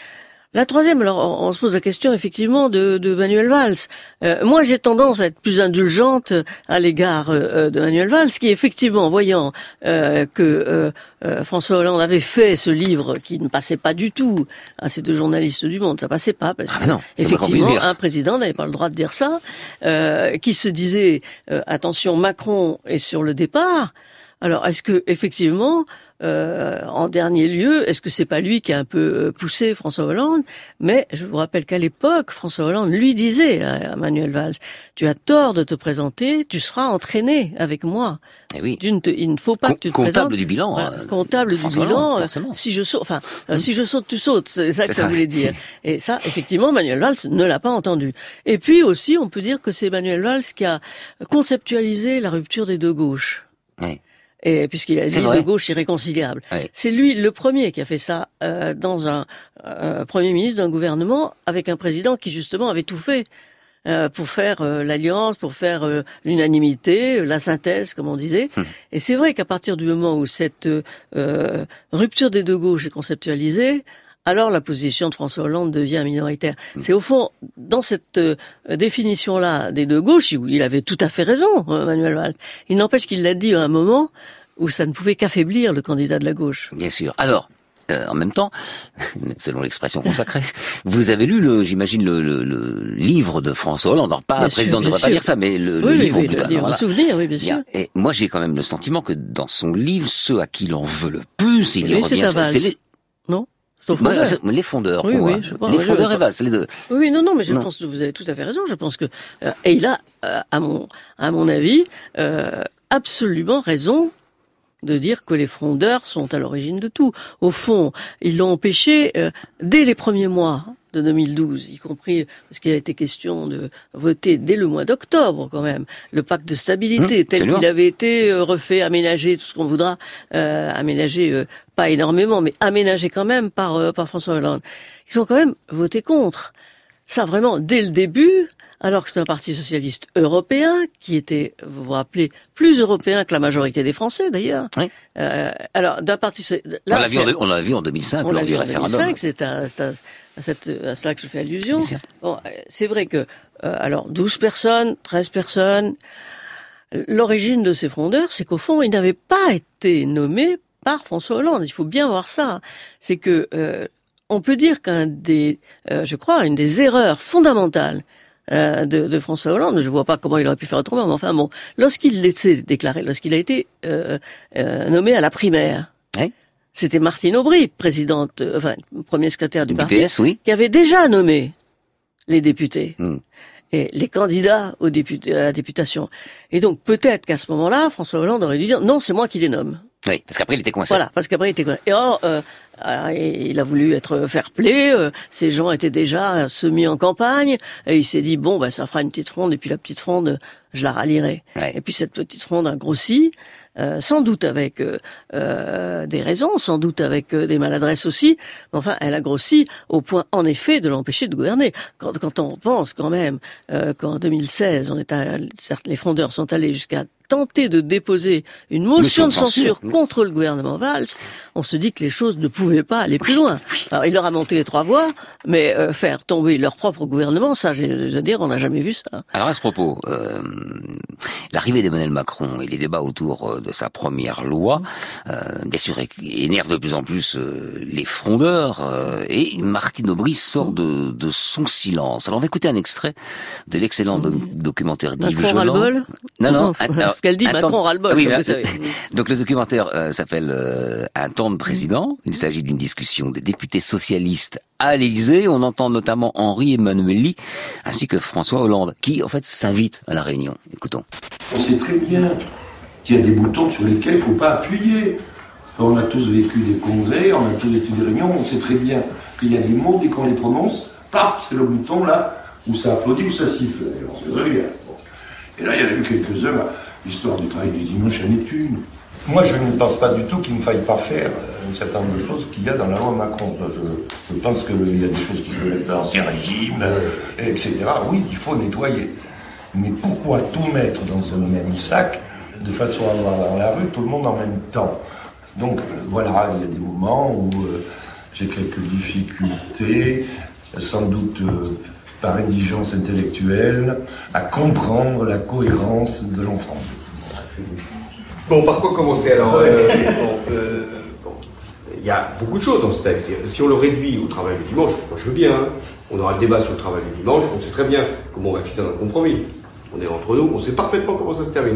S: La troisième, alors on, on se pose la question effectivement de, de Manuel Valls. Euh, moi, j'ai tendance à être plus indulgente à l'égard euh, de Manuel Valls, qui effectivement, voyant euh, que euh, euh, François Hollande avait fait ce livre qui ne passait pas du tout à ces deux journalistes du Monde, ça passait pas parce
A: ah non,
S: que effectivement, un président n'avait pas le droit de dire ça, euh, qui se disait euh, attention, Macron est sur le départ. Alors, est-ce que effectivement, euh, en dernier lieu, est-ce que c'est pas lui qui a un peu poussé François Hollande? Mais je vous rappelle qu'à l'époque, François Hollande lui disait à Manuel Valls, tu as tort de te présenter, tu seras entraîné avec moi.
A: Eh oui.
S: Tu ne te, il ne faut pas
A: Com-
S: que tu te
A: comptable
S: présentes.
A: du bilan.
S: Voilà,
A: euh,
S: comptable du bilan.
A: Hollande,
S: euh, si je saute, enfin, euh,
A: Hum.
S: si je saute, tu sautes. C'est ça que
A: C'est
S: ça
A: ça.
S: voulait dire. Et ça, effectivement, Manuel Valls ne l'a pas entendu. Et puis aussi, on peut dire que c'est Manuel Valls qui a conceptualisé la rupture des deux gauches.
A: Oui.
S: Et puisqu'il a
A: C'est
S: dit
A: vrai.
S: de gauche irréconciliable.
A: Oui.
S: C'est lui le premier qui a fait ça euh, dans un euh, premier ministre d'un gouvernement avec un président qui justement avait tout fait euh, pour faire euh, l'alliance, pour faire euh, l'unanimité, euh, la synthèse, comme on disait.
A: Hum.
S: Et c'est vrai qu'à partir du moment où cette euh, rupture des deux gauches est conceptualisée, alors la position de François Hollande devient minoritaire. C'est au fond, dans cette euh, définition-là des deux gauches, où il avait tout à fait raison, euh, Manuel Valls. Il n'empêche qu'il l'a dit à un moment où ça ne pouvait qu'affaiblir le candidat de la gauche.
A: Bien sûr. Alors, euh, en même temps, selon l'expression consacrée, vous avez lu, le, j'imagine, le, le, le livre de François Hollande. Alors, pas
S: Bien
A: un président
S: sûr,
A: ne devrait
S: bien
A: pas
S: sûr.
A: lire ça, mais le,
S: Oui,
A: le
S: oui,
A: livre
S: oui,
A: au bout
S: le
A: d'un-
S: livre,
A: voilà.
S: souvenir, oui, bien
A: Il y a-
S: sûr.
A: Et moi, j'ai quand même le sentiment que dans son livre, ceux à qui il en veut le plus, il y
S: Oui, c'est
A: revient,
S: à Valls.
A: c'est les,
S: Non? C'est au
A: Bah,
S: fondeur.
A: je- les fondeurs,
S: Oui,
A: pour
S: oui,
A: moi.
S: je pense,
A: Les
S: je-
A: fondeurs et Valls, c'est les deux.
S: Oui, non, non, mais je
A: Non.
S: pense que vous avez tout à fait raison. Je pense que euh, et il a, euh, à mon, à mon avis, euh, absolument raison de dire que les frondeurs sont à l'origine de tout. Au fond, ils l'ont empêché euh, dès les premiers mois de deux mille douze, y compris parce qu'il a été question de voter dès le mois d'octobre quand même, le pacte de stabilité
A: Mmh,
S: tel
A: absolument.
S: qu'il avait été euh, refait, aménagé, tout ce qu'on voudra, euh, aménagé euh, pas énormément, mais aménagé quand même par, euh, par François Hollande. Ils ont quand même voté contre. Ça vraiment, dès le début, alors que c'est un parti socialiste européen, qui était, vous vous rappelez, plus européen que la majorité des Français d'ailleurs.
A: Oui.
S: Euh, alors, d'un parti... so-
A: On l'a vu, en deux- on l'a vu en deux mille cinq,
S: on
A: lors
S: l'a
A: du
S: vu en
A: référendum.
S: deux mille cinq, c'est à, c'est à, à, cette, à cela que je fais allusion.
A: Bien sûr.
S: Bon, euh, c'est vrai que, euh, alors, douze personnes, treize personnes, l'origine de ces frondeurs, c'est qu'au fond, ils n'avaient pas été nommés par François Hollande. Il faut bien voir ça. C'est que, euh, on peut dire qu'un des, euh, je crois, une des erreurs fondamentales euh, de, de François Hollande, je vois pas comment il aurait pu faire autrement, mais enfin bon, lorsqu'il s'est déclaré, lorsqu'il a été euh, euh, nommé à la primaire,
A: Oui.
S: c'était Martine Aubry, présidente, euh, enfin, premier secrétaire du
A: Du
S: parti,
A: P S, oui.
S: qui avait déjà nommé les députés.
A: Hmm.
S: Et les candidats aux députés, à la députation. Et donc, peut-être qu'à ce moment-là, François Hollande aurait dû dire, non, c'est moi qui les nomme.
A: Oui, parce qu'après, il était coincé.
S: Voilà, parce qu'après, il était coincé. Et or, euh, euh, il a voulu être fair-play, euh, ces gens étaient déjà semi en campagne, et il s'est dit, bon, bah, ça fera une petite fronde, et puis la petite fronde, je la rallierai.
A: Ouais.
S: Et puis cette petite fronde a grossi, euh, sans doute avec euh, euh, des raisons, sans doute avec euh, des maladresses aussi, mais enfin, elle a grossi au point, en effet, de l'empêcher de gouverner. Quand, quand on pense quand même euh, qu'en deux mille seize, on est à, certes, les frondeurs sont allés jusqu'à tenter de déposer une motion de censure contre le gouvernement Valls, on se dit que les choses ne pouvaient pas aller plus loin. Alors, il leur a monté les trois voies, mais euh, faire tomber leur propre gouvernement, ça, je veux dire, on n'a jamais vu ça.
A: Alors à ce propos, euh, l'arrivée d'Emmanuel Macron et les débats autour euh, de sa première loi, euh, bien sûr, énervent de plus en plus euh, les frondeurs, euh, et Martine Aubry sort de, de son silence. Alors on va écouter un extrait de l'excellent do- documentaire d'Yves
S: Macron
A: Joland.
S: ras-le-bol
A: Non, non.
S: Alors, ce qu'elle dit,
A: attends.
S: Macron ras-le-bol,
A: Oui,
S: comme
A: là,
S: vous savez.
A: donc le documentaire euh, s'appelle euh, Un temps de président. Il s'agit d'une discussion des députés socialistes à l'Élysée. On entend notamment Henri Emmanuelli ainsi que François Hollande qui en fait s'invite à la réunion. Écoutons.
T: On sait très bien qu'il y a des boutons sur lesquels il ne faut pas appuyer. On a tous vécu des congrès, on a tous vécu des réunions, on sait très bien qu'il y a des mots, dès qu'on les prononce, paf, c'est le bouton là, où ça applaudit ou ça siffle. Et on sait très bien. Bon. Et là, il y en a eu quelques-uns, là, l'histoire du travail du dimanche en est une. Moi, je ne pense pas du tout qu'il ne faille pas faire un certain nombre de choses qu'il y a dans la loi Macron. Je, je pense qu'il y a des choses qui relèvent de l'ancien régime, et cetera. Oui, il faut nettoyer. Mais pourquoi tout mettre dans un même sac, de façon à avoir dans la rue tout le monde en même temps? Donc, euh, voilà, il y a des moments où, euh, j'ai quelques difficultés, sans doute euh, par indigence intellectuelle, à comprendre la cohérence de l'ensemble.
D: Bon, par quoi commencer alors euh, bon, euh, bon. Il y a beaucoup de choses dans ce texte. Si on le réduit au travail du dimanche, moi je veux bien, hein. On aura le débat sur le travail du dimanche, on sait très bien comment on va finir un compromis. On est entre nous, on sait parfaitement comment ça se termine.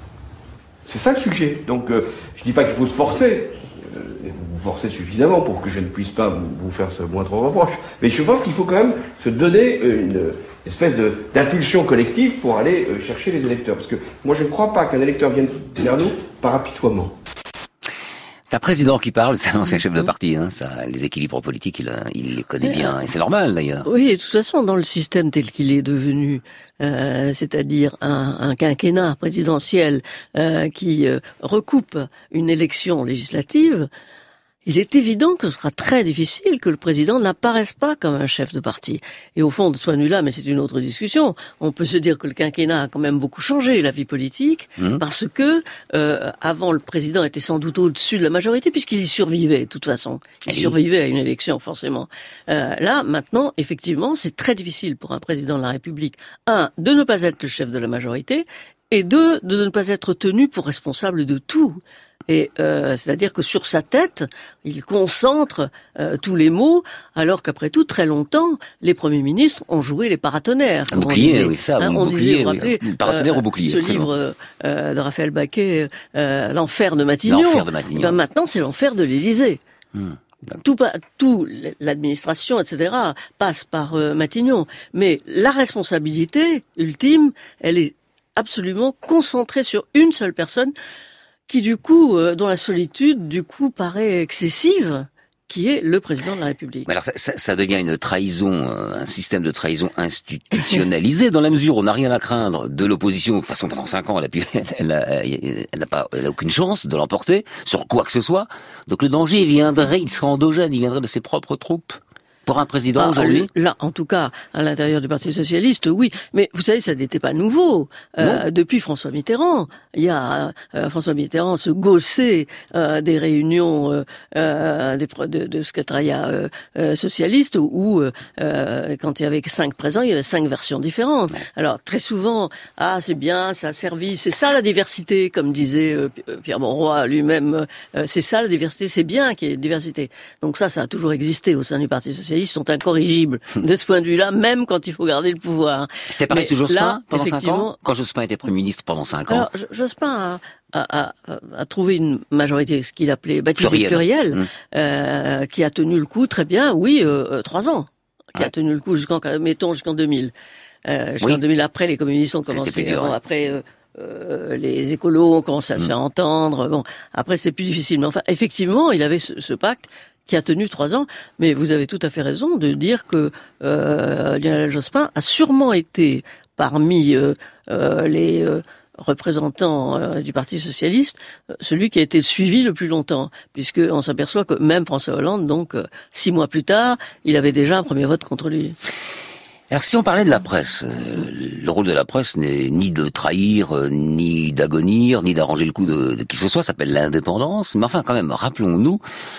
D: C'est ça le sujet. Donc euh, je dis pas qu'il faut se forcer, euh, vous forcer suffisamment pour que je ne puisse pas vous, vous faire ce moindre reproche. Mais je pense qu'il faut quand même se donner une espèce de, d'impulsion collective pour aller euh, chercher les électeurs. Parce que moi je ne crois pas qu'un électeur vienne vers nous par apitoiement.
A: C'est un président qui parle, c'est un ancien chef de parti, hein, ça, les équilibres politiques, il, il les connaît bien, et c'est normal d'ailleurs.
S: Oui, et de toute façon, dans le système tel qu'il est devenu, euh, c'est-à-dire un, un quinquennat présidentiel euh, qui euh, recoupe une élection législative, il est évident que ce sera très difficile que le président n'apparaisse pas comme un chef de parti. Et au fond, de ce point de vue-là, mais c'est une autre discussion, on peut se dire que le quinquennat a quand même beaucoup changé la vie politique, mmh. parce que euh, avant, le président était sans doute au-dessus de la majorité, puisqu'il y survivait, de toute façon. Il oui. survivait à une élection, forcément. Euh, là, maintenant, effectivement, c'est très difficile pour un président de la République, un, de ne pas être le chef de la majorité, et deux, de ne pas être tenu pour responsable de tout. Et euh, c'est-à-dire que sur sa tête, il concentre euh, tous les maux, alors qu'après tout, très longtemps, les premiers ministres ont joué les paratonnerres.
A: Un bouclier, oui, ça, hein, on bouclier, disait, vous
S: oui. rappelez,
A: un paratonnerre
S: euh,
A: au bouclier.
S: Ce
A: excellent.
S: livre euh, de Raphaël Baquet, euh, L'enfer de Matignon.
A: L'enfer de Matignon.
S: Ben, maintenant, c'est l'enfer de l'Élysée. Hum. Tout, tout, l'administration, et cetera, passe par euh, Matignon. Mais la responsabilité ultime, elle est absolument concentrée sur une seule personne, qui du coup, euh, dont la solitude, du coup, paraît excessive, qui est le président de la République.
A: Mais alors ça, ça, ça devient une trahison, euh, un système de trahison institutionnalisé, dans la mesure où on n'a rien à craindre de l'opposition. De toute façon, pendant cinq ans, elle a, pu, elle a, elle a pas, elle a aucune chance de l'emporter sur quoi que ce soit. Donc le danger viendrait, il serait endogène, il viendrait de ses propres troupes. Pour un président ah, aujourd'hui ?
S: Là, en tout cas, à l'intérieur du Parti socialiste, oui. Mais vous savez, ça n'était pas nouveau. Euh, depuis François Mitterrand, il y a euh, François Mitterrand se gaussait euh, des réunions euh, euh, de, de, de secrétariat euh, euh, socialiste où, euh, quand il y avait cinq présents, il y avait cinq versions différentes. Alors, très souvent, ah, c'est bien, ça a servi, c'est ça la diversité, comme disait euh, Pierre Mauroy lui-même. Euh, c'est ça la diversité, c'est bien qu'il y ait diversité. Donc ça, ça a toujours existé au sein du Parti socialiste. Ils sont incorrigibles de ce point de vue-là, même quand il faut garder le pouvoir.
A: C'était pareil sous Jospin pendant cinq ans, quand Jospin était Premier ministre pendant cinq ans.
S: Alors, Jospin a, a, a, a trouvé une majorité, ce qu'il appelait baptisée plurielle, mmh. euh, qui a tenu le coup très bien, oui, euh, trois ans, qui ouais. a tenu le coup jusqu'en, mettons, jusqu'en deux mille. Euh, jusqu'en oui. deux mille, après, les communistes ont commencé, dur, bon, ouais. après... Euh, Euh, les écolos ont commencé à se mmh. faire entendre. Bon, après c'est plus difficile. Mais enfin, effectivement, il avait ce, ce pacte qui a tenu trois ans. Mais vous avez tout à fait raison de dire que euh, Lionel Jospin a sûrement été parmi euh, euh, les euh, représentants euh, du Parti socialiste euh, celui qui a été suivi le plus longtemps, puisque on s'aperçoit que même François Hollande, donc euh, six mois plus tard, il avait déjà un premier vote contre lui.
A: Alors si on parlait de la presse, euh, le rôle de la presse n'est ni de trahir, euh, ni d'agonir, ni d'arranger le coup de, de qui que ce soit, ça s'appelle l'indépendance. Mais enfin quand même, rappelons-nous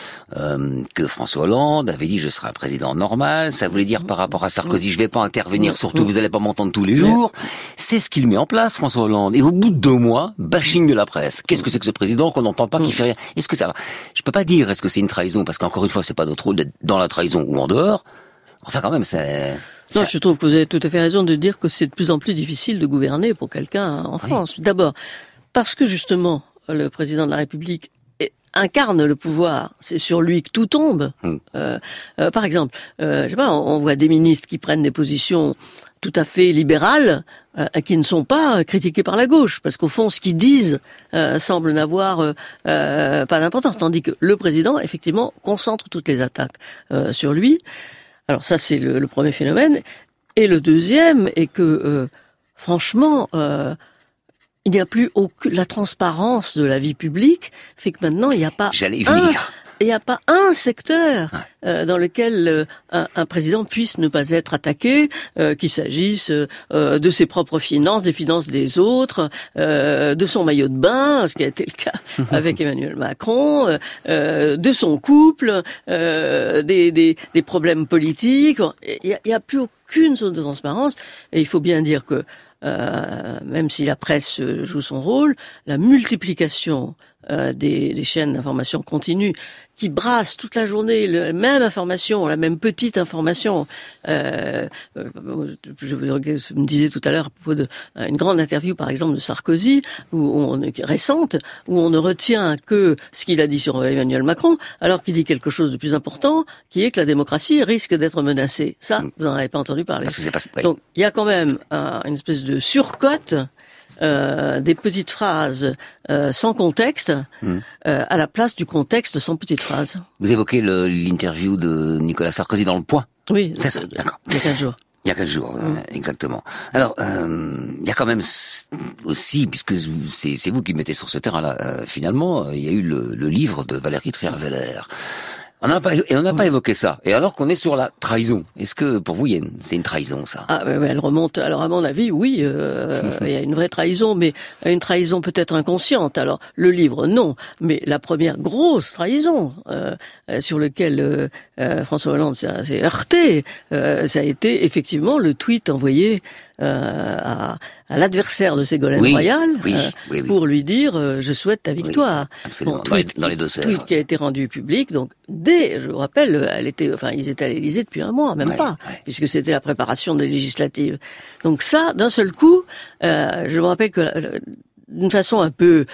A: euh, que François Hollande avait dit « je serai un président normal », ça voulait dire par rapport à Sarkozy « je vais pas intervenir, surtout vous allez pas m'entendre tous les jours ». C'est ce qu'il met en place, François Hollande. Et au bout de deux mois, bashing de la presse. Qu'est-ce que c'est que ce président qu'on n'entend pas, qui fait rien ? Est-ce que ça va ? Je peux pas dire est-ce que c'est une trahison, parce qu'encore une fois, c'est pas notre rôle d'être dans la trahison ou en dehors. Enfin quand même, c'est...
S: Non, ça... je trouve que vous avez tout à fait raison de dire que c'est de plus en plus difficile de gouverner pour quelqu'un en France. Oui. D'abord, parce que justement, le président de la République incarne le pouvoir, c'est sur lui que tout tombe. Mmh. Euh, euh, par exemple, euh, je sais pas, on voit des ministres qui prennent des positions tout à fait libérales, euh, qui ne sont pas critiquées par la gauche, parce qu'au fond, ce qu'ils disent euh, semble n'avoir euh, euh, pas d'importance, tandis que le président, effectivement, concentre toutes les attaques euh, sur lui. Alors ça, c'est le, le premier phénomène. Et le deuxième est que, euh, franchement, euh, il n'y a plus aucune... La transparence de la vie publique fait que maintenant, il n'y a pas
A: J'allais y
S: un,
A: venir.
S: il n'y a pas un secteur euh, dans lequel euh, un, un président puisse ne pas être attaqué, euh, qu'il s'agisse euh, de ses propres finances, des finances des autres, euh, de son maillot de bain, ce qui a été le cas avec Emmanuel Macron, euh, de son couple, euh, des, des, des problèmes politiques. Il n'y a, a plus aucune zone de transparence. Et il faut bien dire que euh, même si la presse joue son rôle, la multiplication Euh, des, des chaînes d'information continue qui brassent toute la journée la même information, la même petite information. Euh, euh, je me disais tout à l'heure à propos de euh, une grande interview, par exemple, de Sarkozy, où on, récente, où on ne retient que ce qu'il a dit sur Emmanuel Macron, alors qu'il dit quelque chose de plus important, qui est que la démocratie risque d'être menacée. Ça, vous n'en avez pas entendu parler.
A: Parce que c'est pas... oui.
S: Donc, il y a quand même euh, une espèce de surcote. Euh, des petites phrases euh, sans contexte mmh. euh, à la place du contexte sans petites phrases.
A: Vous évoquez le, l'interview de Nicolas Sarkozy dans Le Point.
S: Oui,
A: c'est ça, d'accord.
S: Il y a quinze jours.
A: Il y a quinze jours, mmh. euh, exactement. Alors, euh, il y a quand même aussi, puisque c'est, c'est vous qui mettez sur ce terrain-là, euh, finalement, il y a eu le, le livre de Valérie Trierweiler. On n'a pas, et on n'a pas évoqué ça. Et alors qu'on est sur la trahison, est-ce que pour vous, il y a une, c'est une trahison, ça?
S: Ah, mais elle remonte. Alors à mon avis, oui, euh, il y a une vraie trahison, mais une trahison peut-être inconsciente. Alors le livre, non, mais la première grosse trahison euh, sur laquelle euh, euh, François Hollande s'est, s'est heurté, euh, ça a été effectivement le tweet envoyé euh, à, à l'adversaire de Ségolène
A: oui,
S: Royal
A: oui,
S: euh,
A: oui, oui.
S: pour lui dire euh, je souhaite ta victoire.
A: Oui, absolument.
S: Bon,
A: dans,
S: tweet,
A: les, dans les deux sphères.
S: Tweet qui a été rendu public, donc dès, je vous rappelle, elle était, enfin ils étaient à l'Élysée depuis un mois, même
A: ouais,
S: pas,
A: ouais.
S: puisque c'était la préparation des législatives. Donc ça, d'un seul coup, euh, je me rappelle que euh, d'une façon un peu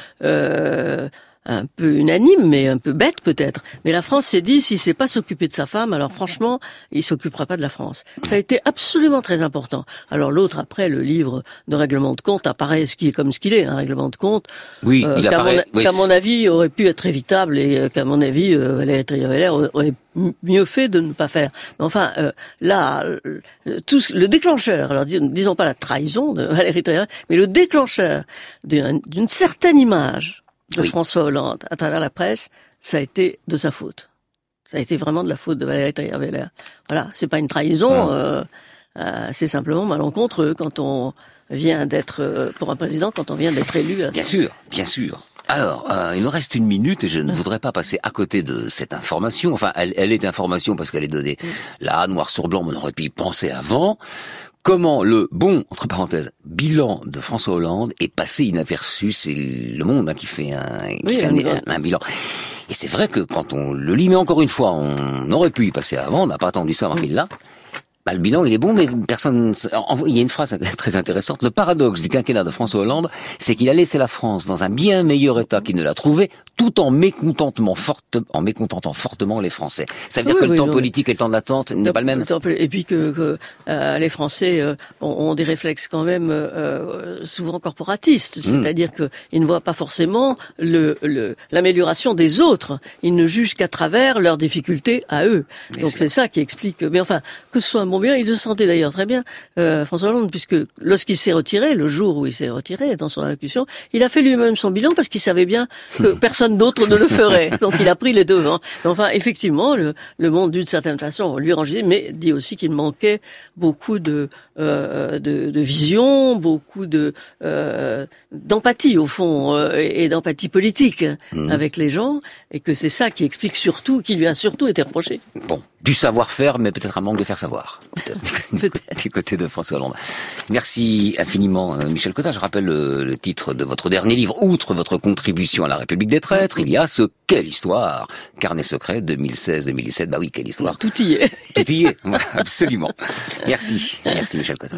S: euh, un peu unanime, mais un peu bête peut-être. Mais la France s'est dit, si c'est pas s'occuper de sa femme, alors franchement, il s'occupera pas de la France. Ça a été absolument très important. Alors l'autre, après, le livre de règlement de compte apparaît ce qui est comme ce qu'il est, un règlement de compte.
A: Oui, euh, il
S: qu'à
A: apparaît.
S: Mon,
A: oui,
S: qu'à mon avis, aurait pu être évitable et qu'à mon avis, euh, Valérie Trierweiler aurait mieux fait de ne pas faire. Mais enfin, euh, là, tout le déclencheur, alors disons pas la trahison de Valérie Trierweiler, mais le déclencheur d'une, d'une certaine image de oui. François Hollande à travers la presse, ça a été de sa faute. Ça a été vraiment de la faute de Valérie Trierweiler. Voilà, c'est pas une trahison, ouais. euh, euh, c'est simplement malencontreux quand on vient d'être, euh, pour un président, quand on vient d'être élu. Là,
A: bien sûr, bien sûr. Alors, euh, il nous reste une minute et je ne voudrais pas passer à côté de cette information. Enfin, elle, elle est information parce qu'elle est donnée oui. là, noir sur blanc, mais on aurait pu y penser avant. Comment le bon, entre parenthèses, bilan de François Hollande est passé inaperçu. C'est Le Monde hein, qui fait, un, qui oui, fait un, un, un bilan. Et c'est vrai que quand on le lit, mais encore une fois, on aurait pu y passer avant, on n'a pas attendu ça, Marville, là. Bah, le bilan, il est bon, mais personne... Il y a une phrase très intéressante. Le paradoxe du quinquennat de François Hollande, c'est qu'il a laissé la France dans un bien meilleur état qu'il ne l'a trouvé, tout en mécontentement forte, en mécontentant fortement les Français. Ça veut dire oui, que oui, le temps oui. politique et le temps d'attente n'est pas le même.
S: Et puis que, que euh, les Français euh, ont, ont des réflexes quand même euh, souvent corporatistes, mmh. c'est-à-dire qu'ils ne voient pas forcément le, le, l'amélioration des autres. Ils ne jugent qu'à travers leurs difficultés à eux. Mais Donc c'est, c'est ça qui explique. Mais enfin, que ce soit un bon bien, il se sentait d'ailleurs très bien, euh, François Hollande, puisque lorsqu'il s'est retiré, le jour où il s'est retiré dans son allocution, il a fait lui-même son bilan parce qu'il savait bien que personne d'autre ne le ferait. Donc il a pris les devants. Mais enfin, effectivement, le, le Monde, d'une certaine façon, lui rangeait, mais dit aussi qu'il manquait beaucoup de, euh, de, de vision, beaucoup de euh, d'empathie au fond euh, et d'empathie politique mmh. avec les gens, et que c'est ça qui explique surtout, qui lui a surtout été reproché.
A: Bon, du savoir-faire, mais peut-être un manque de faire savoir. Peut-être. Du côté de François Hollande. Merci infiniment, Michel Cotta. Je rappelle le, le titre de votre dernier livre. Outre votre contribution à la République des traîtres, il y a ce Quelle histoire, Carnet secret deux mille seize deux mille dix-sept. Bah oui, quelle histoire.
S: Tout y est.
A: Tout y est, absolument. Merci. Merci Michel Cotta.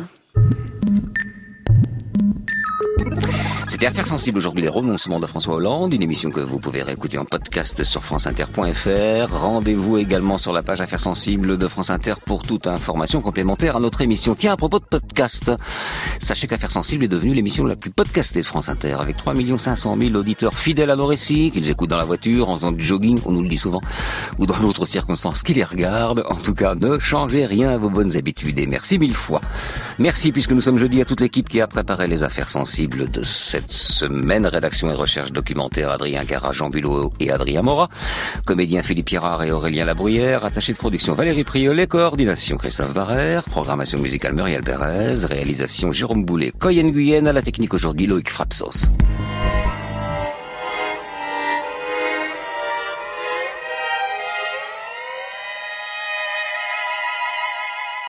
A: C'était Affaires sensibles aujourd'hui, les renoncements de François Hollande, une émission que vous pouvez réécouter en podcast sur franceinter point f r. Rendez-vous également sur la page Affaires sensibles de France Inter pour toute information complémentaire à notre émission. Tiens, à propos de podcast, sachez qu'Affaires sensibles est devenue l'émission la plus podcastée de France Inter, avec trois millions cinq cent mille auditeurs fidèles à nos récits, qu'ils écoutent dans la voiture, en faisant du jogging, on nous le dit souvent, ou dans d'autres circonstances qui les regardent. En tout cas, ne changez rien à vos bonnes habitudes et merci mille fois. Merci, puisque nous sommes jeudi, à toute l'équipe qui a préparé les Affaires sensibles de cette cette semaine. Rédaction et recherche documentaire Adrien Carra, Jean Bulot et Adrien Morat. Comédien Philippe Pirard et Aurélien Labruyère. Attaché de production Valérie Priolet. Coordination Christophe Barrère. Programmation musicale Muriel Pérez. Réalisation Jérôme Boulet. Coyen Guyenne. À la technique aujourd'hui Loïc Frapsos.